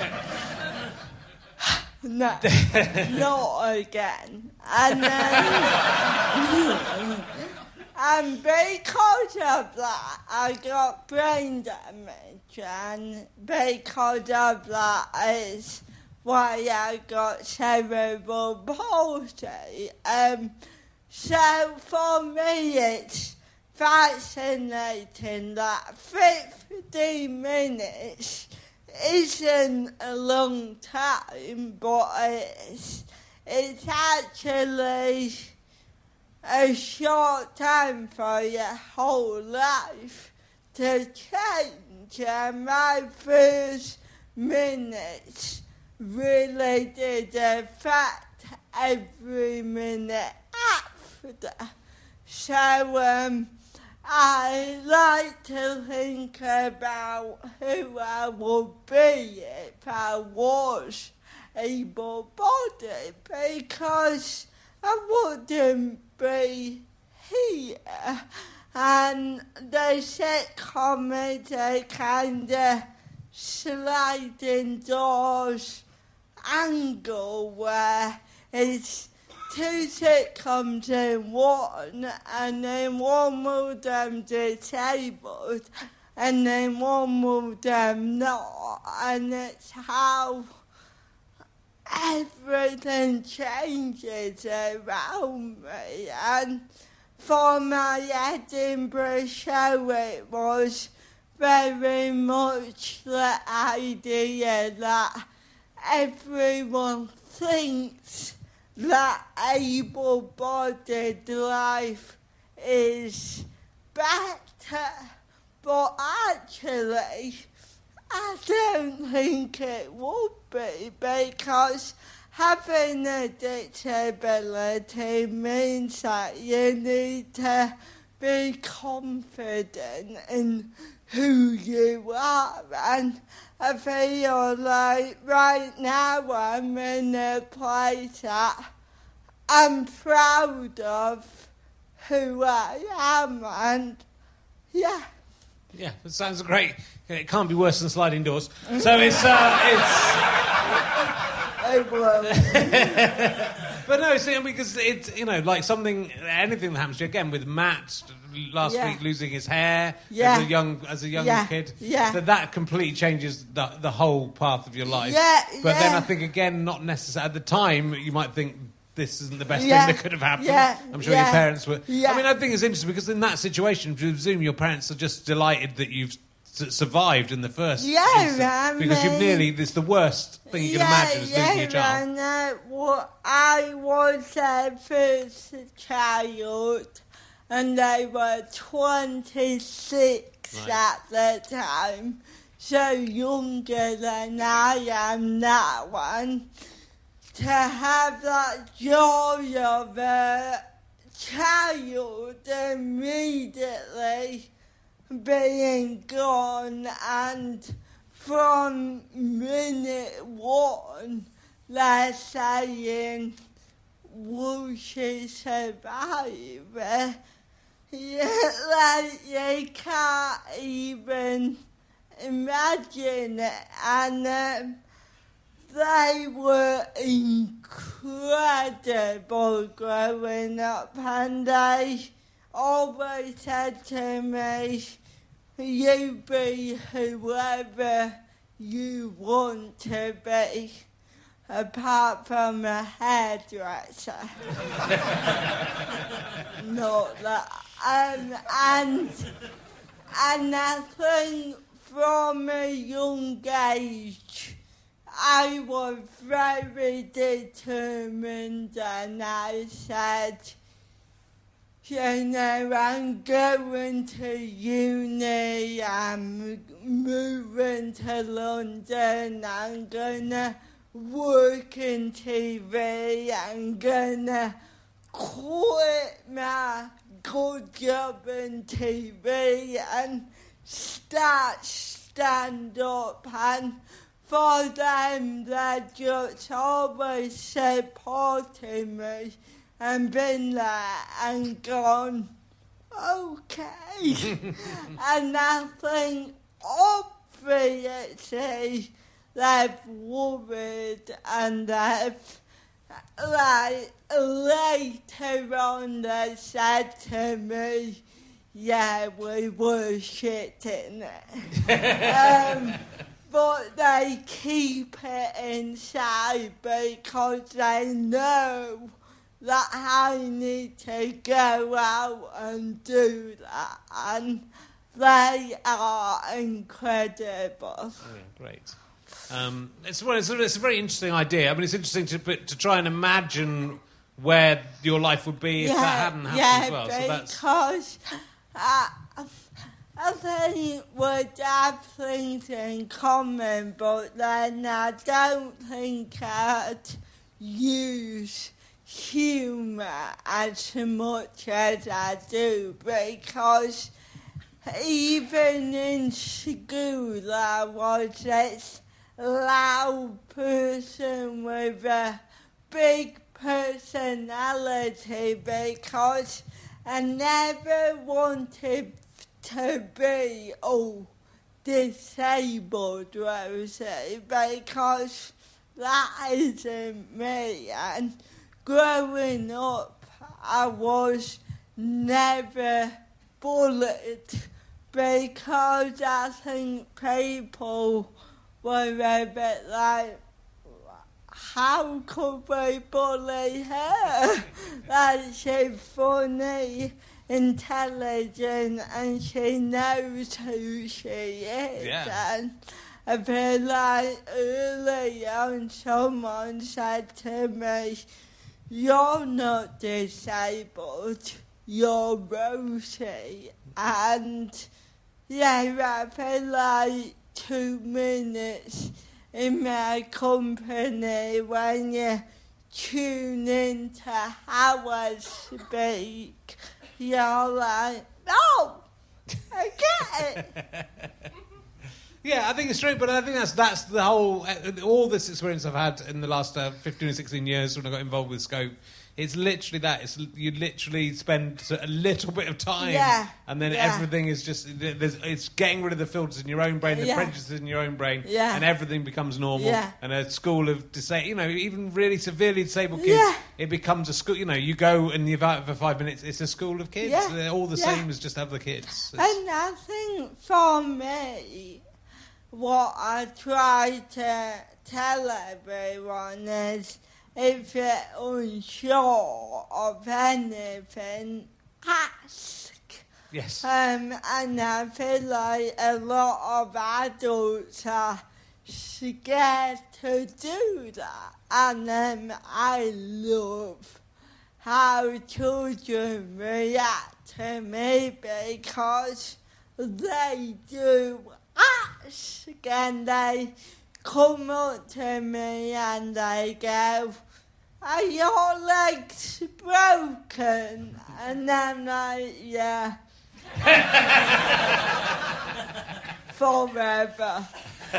No, not again. And and because of that, I got brain damage, and because of that is why I got cerebral palsy. So for me, it's fascinating that 15 minutes isn't a long time, but it's actually a short time for your whole life to change. And my first minutes really did affect every minute after. So I like to think about who I would be if I was able-bodied, because I wouldn't be here. And the sitcom is a kind of sliding doors angle where it's two sitcoms in one, and then one of them disabled, and then one of them not, and it's how everything changes around me. And for my Edinburgh show, it was very much the idea that everyone thinks that able-bodied life is better, but actually I don't think it would be, because having a disability means that you need to be confident in who you are, and I feel like right now I'm in a place that I'm proud of who I am, and yeah. Yeah, it sounds great. It can't be worse than sliding doors. So it's But no, see, because it's, like anything that happens to you, again, with Matt last week losing his hair as a young kid, that completely changes the whole path of your life. But then I think, again, not necessarily, at the time, you might think this isn't the best thing that could have happened. I'm sure your parents were. I mean, I think it's interesting because in that situation, I presume your parents are just delighted that you've survived in the first instance, because it's the worst thing you can imagine is losing your child. I was their first child, and they were 26 at the time, so younger than I am now, and to have that joy of a child immediately being gone, and from minute one they're saying, will she survive? You can't even imagine it. And they were incredible growing up, and they always said to me, you be whoever you want to be, apart from a hairdresser. Not that. And I think from a young age, I was very determined, and I said, you know, I'm going to uni, I'm moving to London, I'm gonna work in TV, I'm gonna quit my good job in TV and start stand up, and for them they just always supported me and been there and gone, okay. And I think obviously they've worried, and they've, like, later on they said to me, yeah, we were shitting it. But they keep it inside because they know that I need to go out and do that, and they are incredible. Yeah, great. It's a very interesting idea. I mean, it's interesting to try and imagine where your life would be if that hadn't happened as well. Because I think we'd have things in common, but then I don't think I'd use humour as much as I do, because even in school I was this loud person with a big personality, because I never wanted to be disabled, Rosie, because that isn't me. And growing up, I was never bullied, because I think people were a bit like, how could we bully her? Like, she's funny, intelligent, and she knows who she is. Yeah. And I feel like early on someone said to me, you're not disabled, you're Rosie. And yeah, I feel like 2 minutes in my company when you tune into how I speak, you're like, oh, I get it. Yeah, I think it's true, but I think that's the whole, all this experience I've had in the last 15 or 16 years when I got involved with Scope. It's literally that. You literally spend a little bit of time, and then everything is just, it's getting rid of the filters in your own brain, the prejudices in your own brain, and everything becomes normal. And a school of even really severely disabled kids, it becomes a school. You go and you're out for 5 minutes. It's a school of kids. They're all the same as just other kids. And I think for me, what I try to tell everyone is, if you're unsure of anything, ask. Yes. And I feel like a lot of adults are scared to do that. And I love how children react to me, because they do ask, and they come up to me and they go, are your legs broken? And I'm like, yeah. Forever.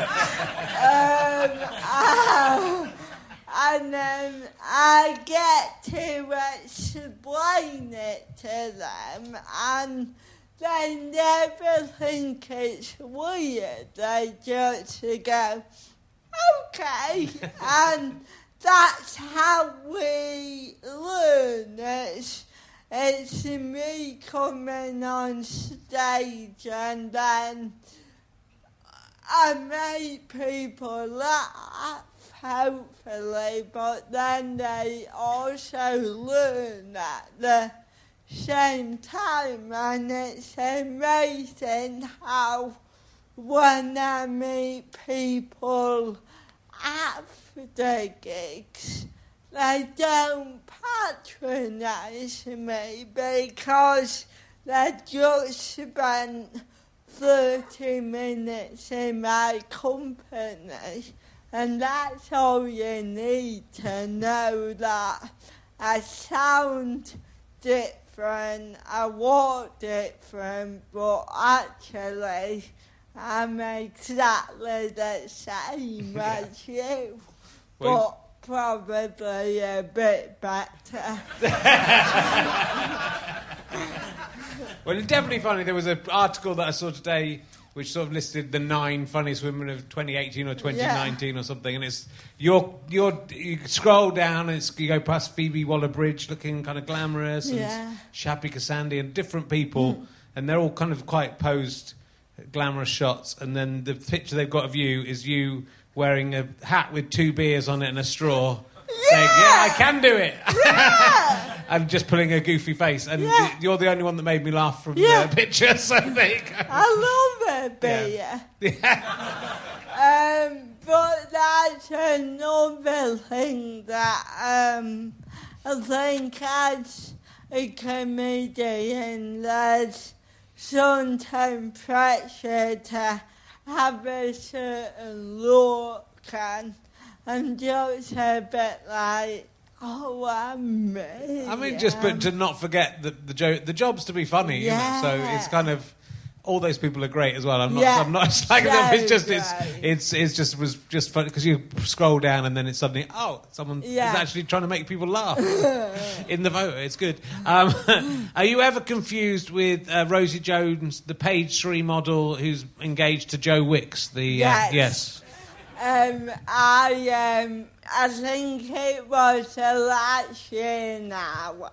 And then I get to explain it to them, and they never think it's weird. They just go, okay. And that's how we learn. It's me coming on stage, and then I make people laugh, hopefully, but then they also learn at the same time, and it's amazing how when I meet people after gigs, they don't patronise me because they just spent 30 minutes in my company, and that's all you need to know, that I sound different, I walk different, but actually I'm exactly the same as you, but probably a bit better. Well, it's definitely funny. There was an article that I saw today which sort of listed the 9 funniest women of 2018 or 2019 or something, and it's you scroll down and you go past Phoebe Waller-Bridge looking kind of glamorous, and Shabby Cassandi and different people, and they're all kind of quite posed, glamorous shots, and then the picture they've got of you is you wearing a hat with 2 beers on it and a straw, saying, "Yeah, I can do it." And just putting a goofy face, and you're the only one that made me laugh from the picture. So there you go. I love it, beer. But that's another thing that I think as a comedian, there's sometimes pressure to have a certain look, and I'm just a bit like, oh, I'm me. I mean, just but to not forget the job's to be funny, you know? So it's kind of all those people are great as well. I'm not slagging them. It's just was just funny because you scroll down and then it's suddenly someone is actually trying to make people laugh in the photo. It's good. Are you ever confused with Rosie Jones, the Page 3 model who's engaged to Joe Wicks? Yes. I think it was last year now.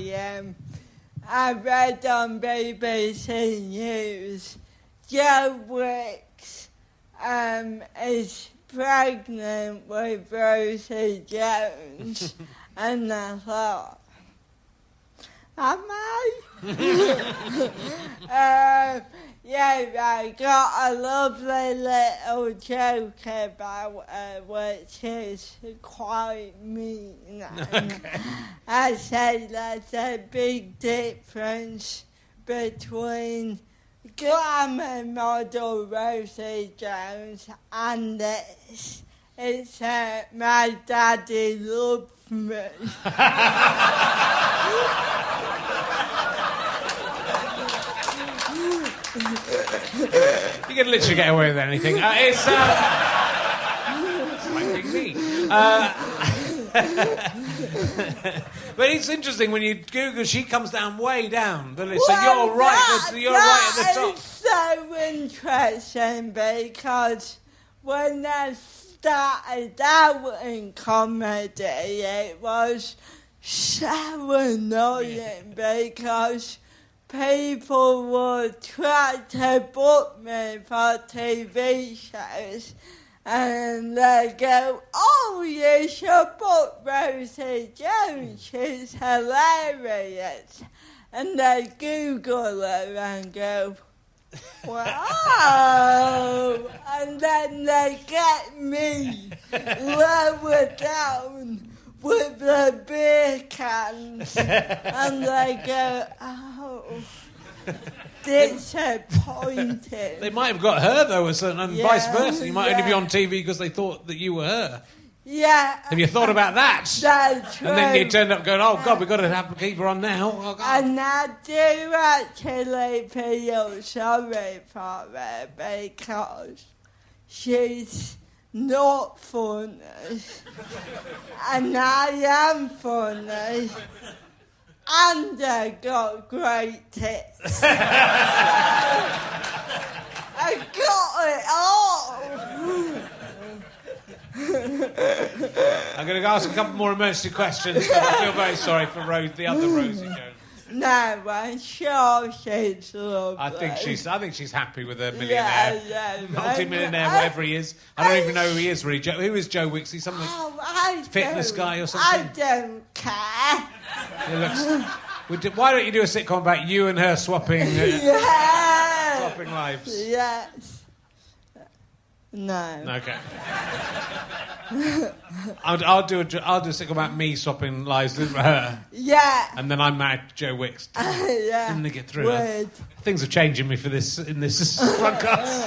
I read on BBC News Joe Wicks is pregnant with Rosie Jones, and I thought, am I? I got a lovely little joke about which is quite mean. I said there's a big difference between glamour model Rosie Jones and this. It's my daddy loves me. You can literally get away with anything. It's like being me. But it's interesting when you Google. She comes down way down the list. So you're right. You're right at the top. It's so interesting because when I started out in comedy, it was so annoying because people would try to book me for TV shows and they go, oh, you should book Rosie Jones, she's hilarious. And they Google her and go, wow. And then they get me lower down with the beer cans and they go, oh, disappointed. They might have got her though, and vice versa. You might only be on TV because they thought that you were her. Yeah. Have you thought about that? That's true. And then you turned up going, oh God, we've got to keep her on now. Oh, and I do actually feel sorry for her because she's not funny, and I am funny, and I got great tits. I got it all. I'm going to ask a couple more emergency questions, but I feel very sorry for the other Rosie Jones. No, I'm sure she's lovely. I think she's happy with a millionaire, multi-millionaire, whatever he is. I don't even know who he is really. Who is Joe Wicks? He's something fitness guy or something. I don't care. Why don't you do a sitcom about you and her swapping lives? Yes. No. Okay. I'll do a sick about me swapping lives with her, Yeah. and then I'm married to Joe Wicks. Yeah. Didn't they get through? Weird. Things are changing me in this podcast.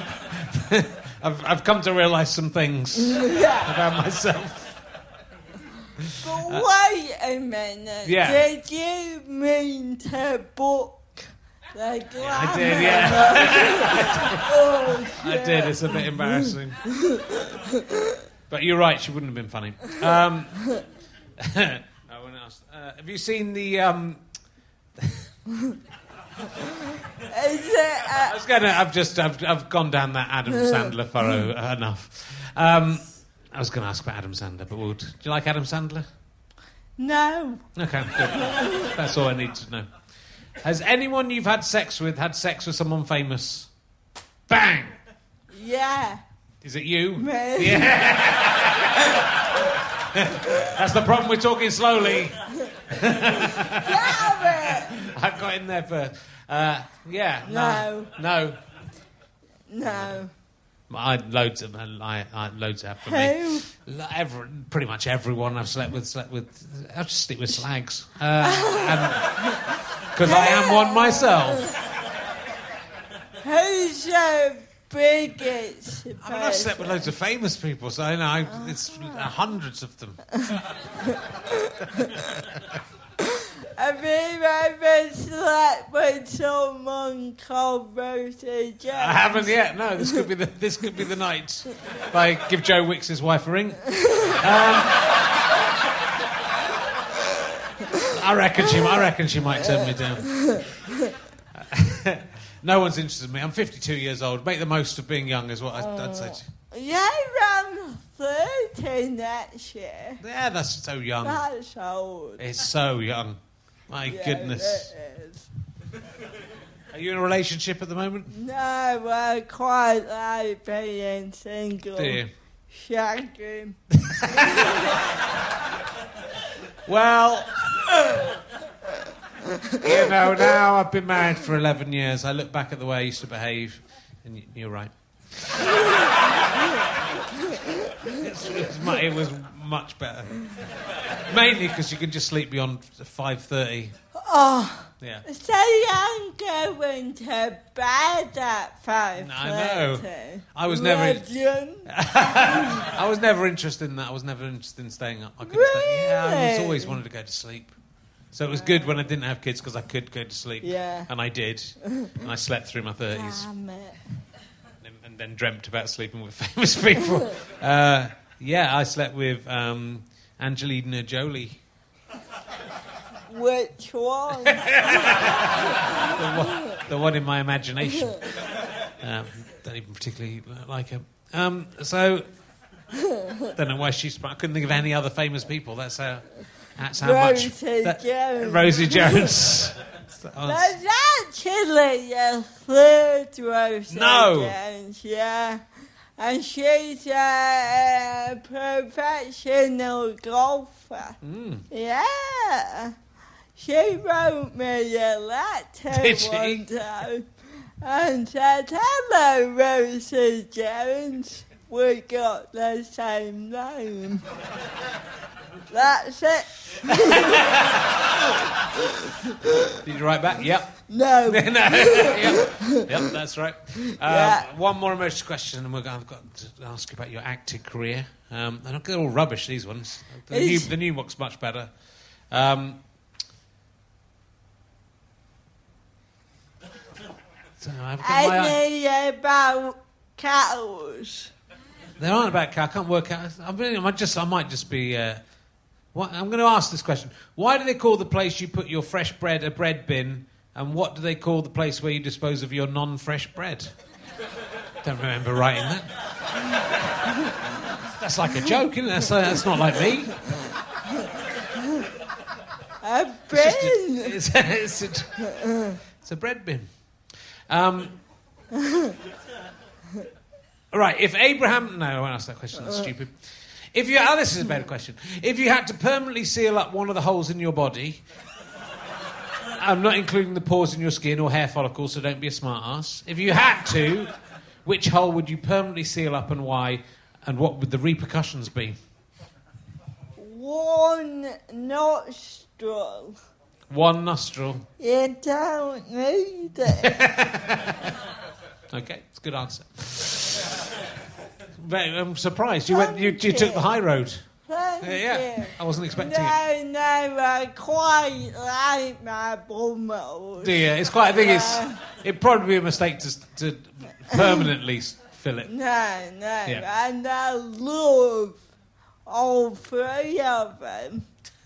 I've come to realise some things about myself. But wait a minute. Yeah. Did you mean to book the glamour? I did, yeah. Oh, I did. It's a bit embarrassing. But you're right. She wouldn't have been funny. No one else. Have you seen the? Is it? I've gone down that Adam Sandler furrow enough. I was going to ask about Adam Sandler, but do you like Adam Sandler? No. Okay, good. That's all I need to know. Has anyone you've had sex with someone famous? Bang! Yeah. Is it you? Me. Yeah. That's the problem. We're talking slowly. Damn it. I got in there first. Yeah. No. No. No. I loads have for me. Who? Pretty much everyone I've slept with. I'll just stick with slags, because I am one myself. Who's your biggest person? I've slept with loads of famous people, so I know it's hundreds of them. Have you ever slept with someone called Rosie Jones? I haven't yet. No, this could be the night. If I give Joe Wicks his wife a ring. I reckon she might turn me down. No one's interested in me. I'm 52 years old. Make the most of being young, is what I'd say to you. Yeah, I'm 30 next year. Yeah, that's so young. That's old. It's so young. My goodness. It is. Are you in a relationship at the moment? No, I quite like being single. Do you? Shagging. Well, now I've been married for 11 years. I look back at the way I used to behave, and you're right. It was much better. Mainly because you can just sleep beyond 5:30. Oh. Yeah. So I'm going to bed at 5:30. I know. I was never interested in that. I was never interested in staying up. I couldn't stay. Yeah, I always wanted to go to sleep. So it was good when I didn't have kids because I could go to sleep. Yeah. And I did. And I slept through my 30s. Damn it. And then dreamt about sleeping with famous people. Yeah, I slept with Angelina Jolie. Which one? the one in my imagination. Don't even particularly like her. So, don't know why she's... I couldn't think of any other famous people. That's how Rosie much... Jones. Rosie Jones. There's actually a third Rosie Jones, yeah. And she's a professional golfer. Yeah. She wrote me a letter one time and said, "Hello, Rosie Jones. We got the same name." That's it. Did you write back? Yep. No. Yep, that's right. One more emergency question, and I've got to ask you about your acting career. And they're all rubbish, these ones. The new book's much better. So Any about cows? They aren't about cows. I can't work out. I might just be... I'm going to ask this question. Why do they call the place you put your fresh bread a bread bin, and what do they call the place where you dispose of your non-fresh bread? Don't remember writing that. That's like a joke, isn't it? That's not like me. A bin? It's a bread bin. Right, if Abraham... No, I won't ask that question. That's stupid. This is a better question. If you had to permanently seal up one of the holes in your body, I'm not including the pores in your skin or hair follicles, so don't be a smart ass. If you had to, Which hole would you permanently seal up and why? And what would the repercussions be? One nostril. One nostril. You don't need it. Okay, it's a good answer. I'm surprised. You took the high road. Thank you. I wasn't expecting it. No, I quite like my bumholes. Do you? It's quite. I think it'd probably be a mistake to permanently fill it. No, Yeah. and I love all three of them.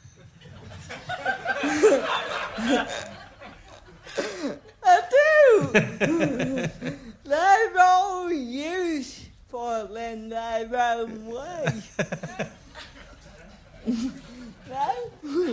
I do. They're all useful in their own way. No?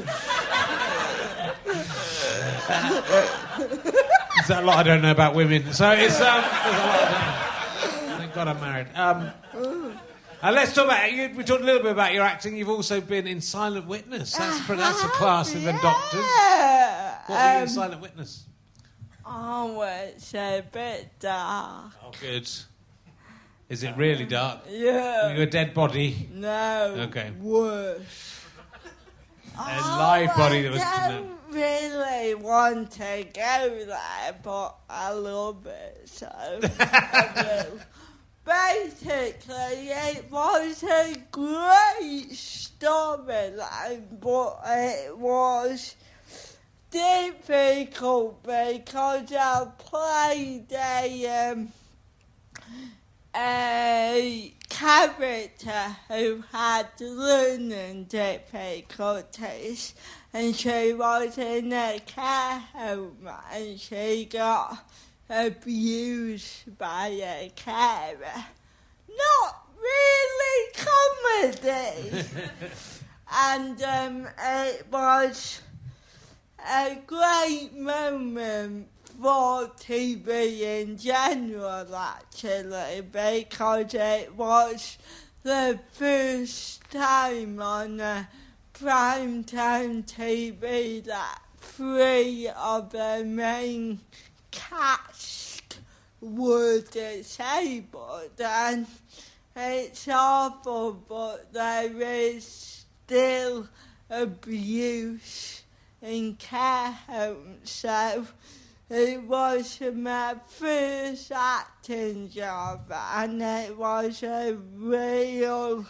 There's a lot I don't know about women, so it's there's a lot I don't know. Thank God I'm married. Let's talk about you. We talked a little bit about your acting. You've also been in Silent Witness. That's a class in the Doctors. What were you in Silent Witness? Oh, it's a bit dark. Oh, good. Is it really dark? Yeah. Were you a dead body? No. Okay. Worse. A live body that was. I don't really want to go there, but I love it, so I will. Basically, it was a great storyline, but it was difficult because I played a character who had learning difficulties, and she was in a care home and she got abused by a carer. Not really comedy. And it was a great moment for TV in general, actually, because it was the first time on a primetime TV that 3 of the main cast were disabled, and it's awful, but there is still abuse in care homes, so it was my first acting job, and it was a real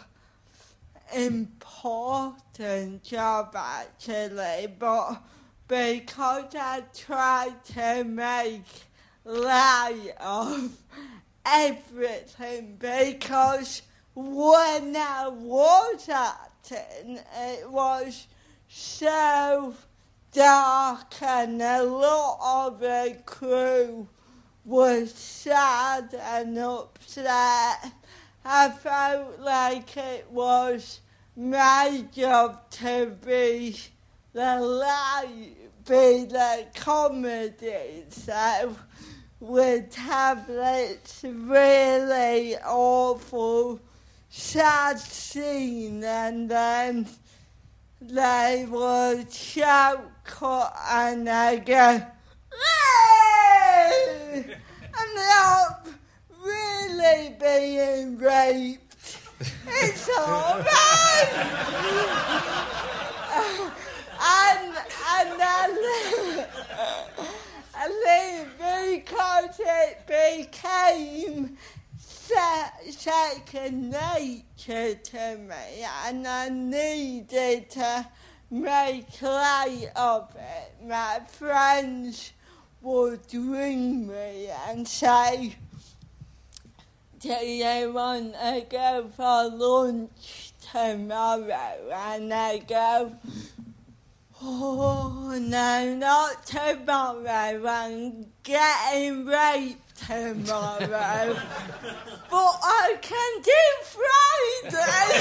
important job, actually, but because I tried to make light of everything, because when I was acting, it was so dark and a lot of the crew was sad and upset. I felt like it was my job to be the light, be the comedy. So with tablets, really awful, sad scene, and then they would shout cut and I go, hey! I'm not really being raped. It's all right. And I think because it became second nature to me, and I needed to make light of it. My friends would ring me and say, do you want to go for lunch tomorrow? And I go, oh no, not tomorrow, I'm getting raped tomorrow. But I can do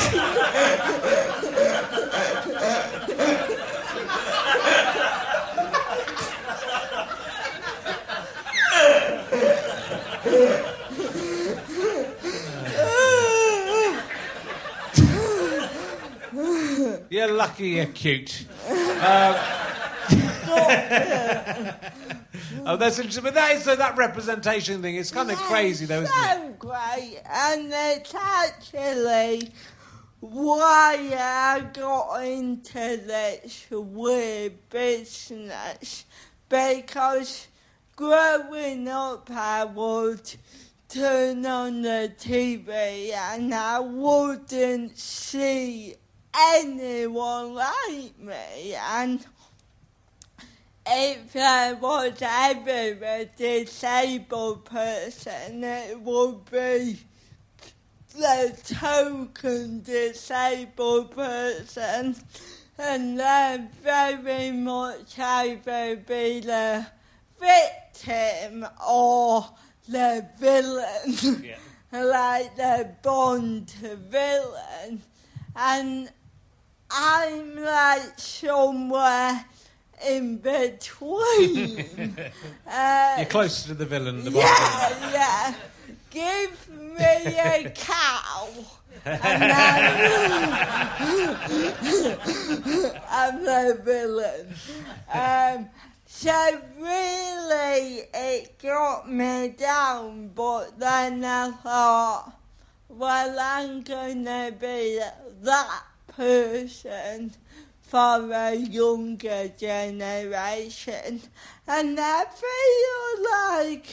Friday. You're lucky you're cute. Oh, that's interesting. But that is that representation thing. It's kind of crazy, though, isn't it? So great, and it's actually why I got into this weird business, because growing up I would turn on the TV and I wouldn't see anyone like me, and if there was ever a disabled person, it would be the token disabled person, and then very much either be the victim or the villain, like the Bond villain, and I'm like somewhere in between. You're closer to the villain. The Bond villain. Yeah. Give me a cow, and I'm the villain. So really, it got me down, but then I thought, well, I'm going to be that person for a younger generation. And I feel like,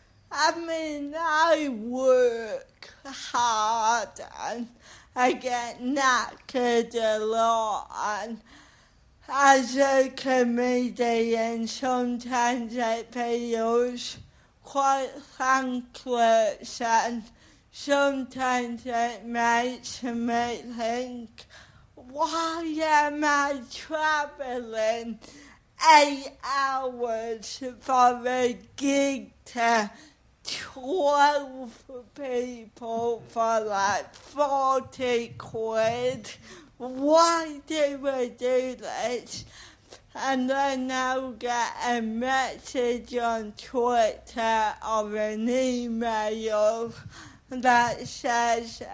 I work hard and I get knackered a lot, and as a comedian sometimes it feels quite thankless, and sometimes it makes me think, why am I travelling 8 hours for a gig to 12 people for like 40 quid? Why do we do this? And then I'll get a message on Twitter or an email that says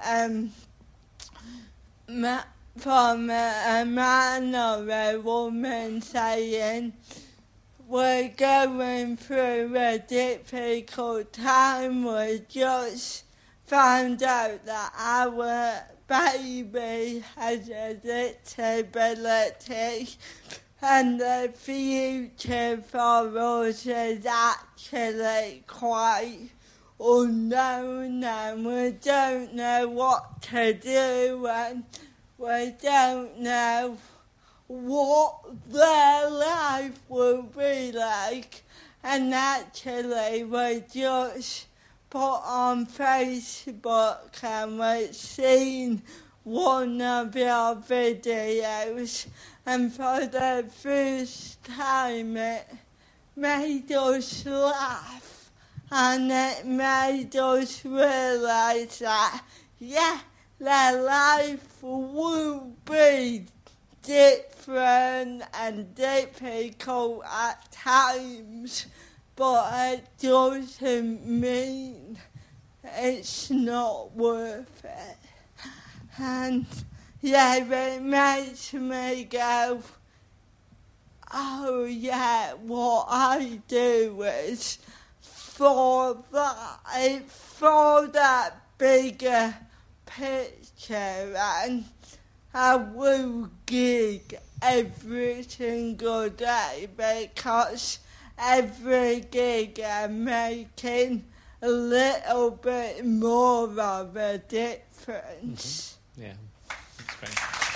from a man or a woman saying, we're going through a difficult time. We just found out that our baby has a disability, and the future for us is actually quite unknown, and we don't know what to do, and we don't know what their life will be like. And actually we just put on Facebook and we've seen one of your videos, and for the first time it made us laugh, and it made us realise that, yeah, their life will be different and difficult at times, but it doesn't mean it's not worth it. And yeah, it makes me go, oh yeah, what I do is for that bigger picture, and I will gig every single day, because every gig I'm making a little bit more of a difference. Mm-hmm. Yeah, that's great.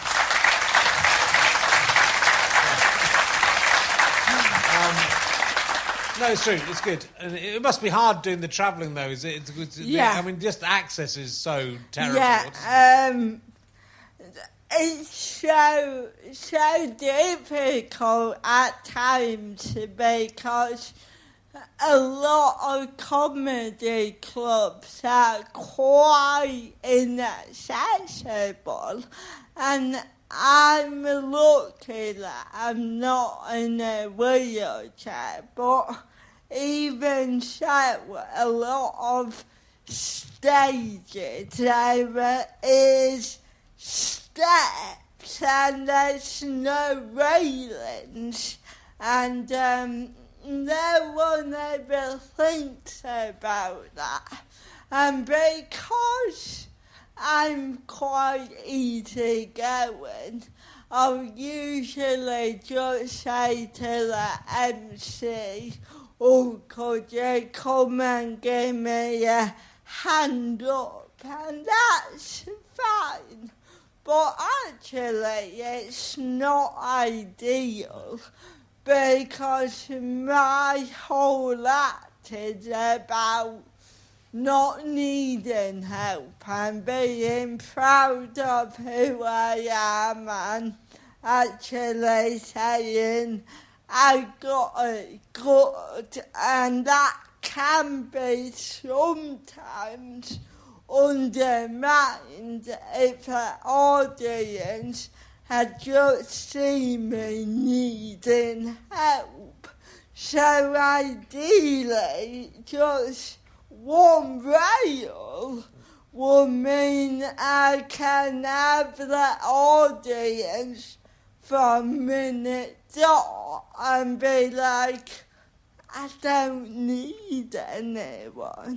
No, it's true. It's good. And it must be hard doing the travelling, though. Is it? Yeah. I mean, just access is so terrible. Yeah. It's so difficult at times, because a lot of comedy clubs are quite inaccessible, and I'm lucky that I'm not in a wheelchair, but even so, a lot of stages there is steps and there's no railings, and no one ever thinks about that. And because I'm quite easygoing, I'll usually just say to the MC, "Oh, could you come and give me a hand up?" And that's fine. But actually, it's not ideal because my whole act is about not needing help and being proud of who I am and actually saying I got it good, and that can be sometimes undermined if an audience had just seen me needing help. So ideally, just one rail would mean I can have the audience from minute dot and be like, I don't need anyone.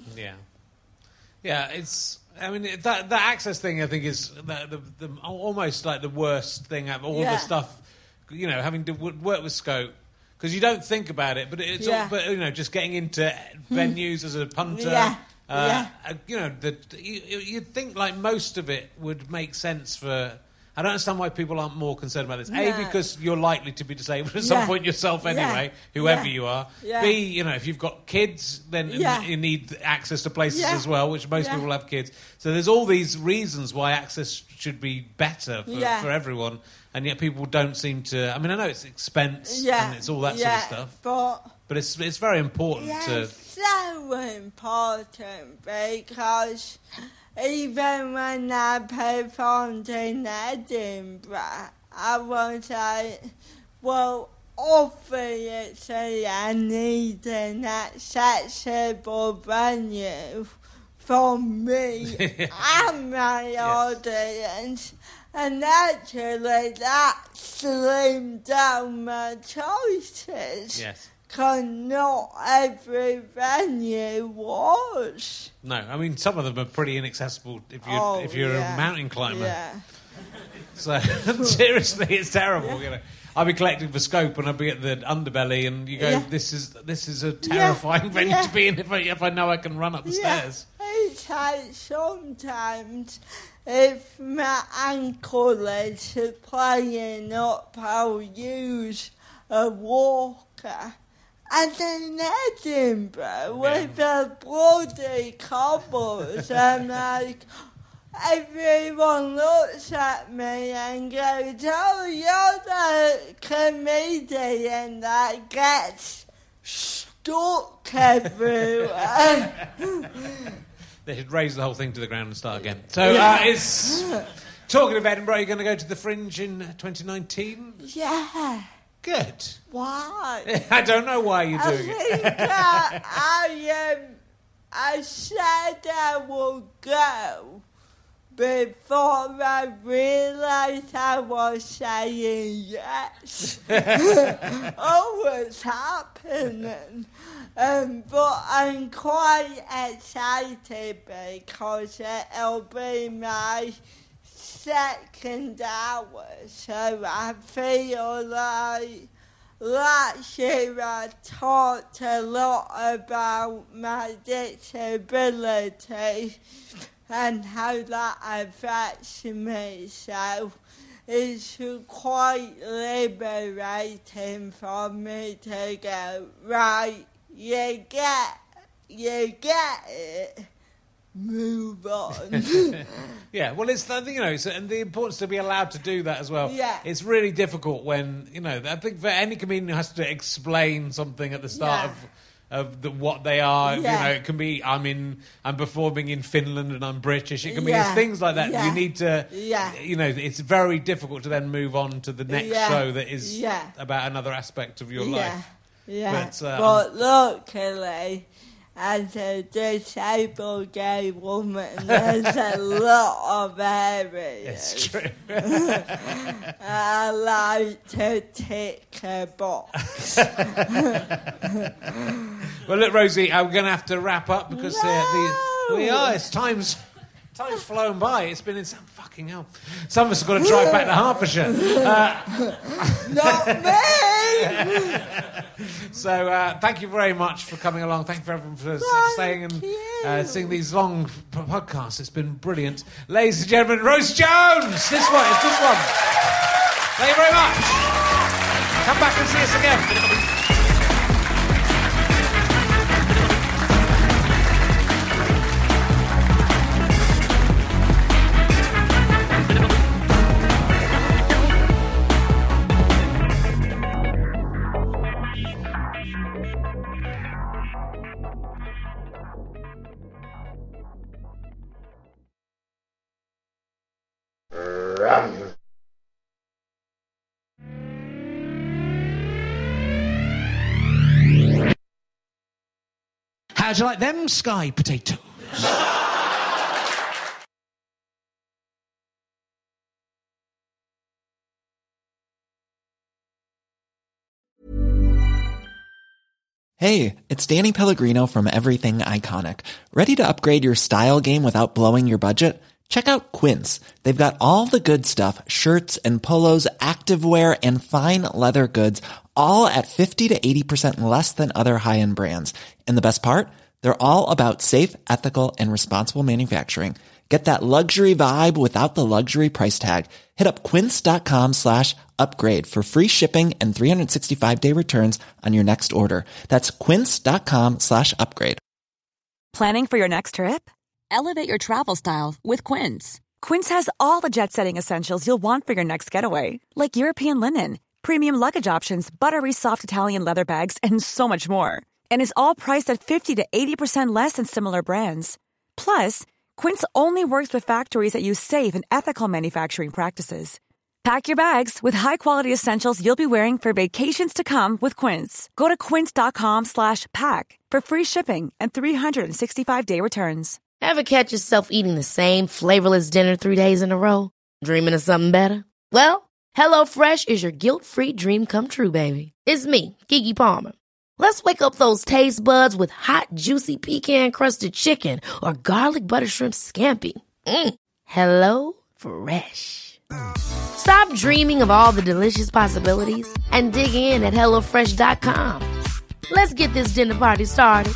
Yeah, it's. I mean, that access thing, I think, is the almost like the worst thing of all the stuff. You know, having to work with Scope, because you don't think about it, but it's all, but you know, just getting into venues as a punter. You know, you'd think like most of it would make sense for. I don't understand why people aren't more concerned about this. No. A, because you're likely to be disabled at some point yourself anyway, whoever you are. Yeah. B, you know, if you've got kids, then you need access to places as well, which most people have kids. So there's all these reasons why access should be better for everyone, and yet people don't seem to... I mean, I know it's expense and it's all that sort of stuff, but it's very important to... It's so important because... Even when I performed in Edinburgh, I was like, well, obviously I need an accessible venue for me and my audience. And actually that slimmed down my choices. Yes. Because not every venue was. No, I mean, some of them are pretty inaccessible if you're a mountain climber. Yeah. So, seriously, it's terrible, you know. I'll be collecting for Scope and I'll be at the Underbelly and you go, this is a terrifying venue to be in if I know I can run up the stairs. It's like sometimes if my ankle is playing up, I'll use a walker. And in Edinburgh, with the bloody cobbles, I'm like, everyone looks at me and goes, oh, you're the comedian that gets stuck everywhere. They should raise the whole thing to the ground and start again. So, it's... Talking of Edinburgh, you're going to go to the Fringe in 2019? Yeah. Good. Why? I don't know why you're doing it. I said I would go before I realised I was saying yes. Oh, what's happening? But I'm quite excited because it'll be my second hour, so I feel like last year I talked a lot about my disability and how that affects me, so it's quite liberating for me to go, right, you get it. Move on. Yeah, well, it's you know, and the importance to be allowed to do that as well. Yeah, it's really difficult when I think for any comedian who has to explain something at the start of what they are. You know, it can be I'm performing in Finland and I'm British. It can be things like that. You need to. You know, it's very difficult to then move on to the next show that is about another aspect of your life. Yeah, but luckily, as a disabled gay woman, there's a lot of areas. It's true. I like to tick a box. Well, look, Rosie, I'm going to have to wrap up because we are. It's time's flown by. It's been in some fucking hell. Some of us have got to drive back to Hertfordshire. Not me! So thank you very much for coming along. Thank you for everyone for staying and seeing these long podcasts. It's been brilliant. Ladies and gentlemen, Rosie Jones! This one. Thank you very much. Come back and see us again. How'd you like them sky potatoes? Hey, it's Danny Pellegrino from Everything Iconic. Ready to upgrade your style game without blowing your budget? Check out Quince. They've got all the good stuff, shirts and polos, activewear, and fine leather goods, all at 50 to 80% less than other high-end brands. And the best part? They're all about safe, ethical, and responsible manufacturing. Get that luxury vibe without the luxury price tag. Hit up quince.com/upgrade for free shipping and 365-day returns on your next order. That's quince.com/upgrade. Planning for your next trip? Elevate your travel style with Quince. Quince has all the jet-setting essentials you'll want for your next getaway, like European linen, premium luggage options, buttery soft Italian leather bags, and so much more. And is all priced at 50 to 80% less than similar brands. Plus, Quince only works with factories that use safe and ethical manufacturing practices. Pack your bags with high-quality essentials you'll be wearing for vacations to come with Quince. Go to quince.com/pack for free shipping and 365-day returns. Ever catch yourself eating the same flavorless dinner 3 days in a row? Dreaming of something better? Well, HelloFresh is your guilt-free dream come true, baby. It's me, Keke Palmer. Let's wake up those taste buds with hot, juicy pecan-crusted chicken or garlic butter shrimp scampi. Hello Fresh. Stop dreaming of all the delicious possibilities and dig in at HelloFresh.com. Let's get this dinner party started.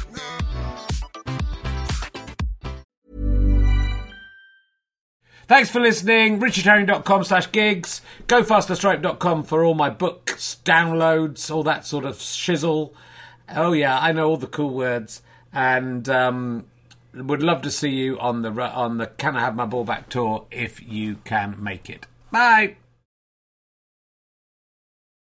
Thanks for listening. richardherring.com/gigs. GoFasterStripe.com for all my books, downloads, all that sort of shizzle. Oh yeah, I know all the cool words. And would love to see you on the Can I Have My Ball Back tour if you can make it. Bye.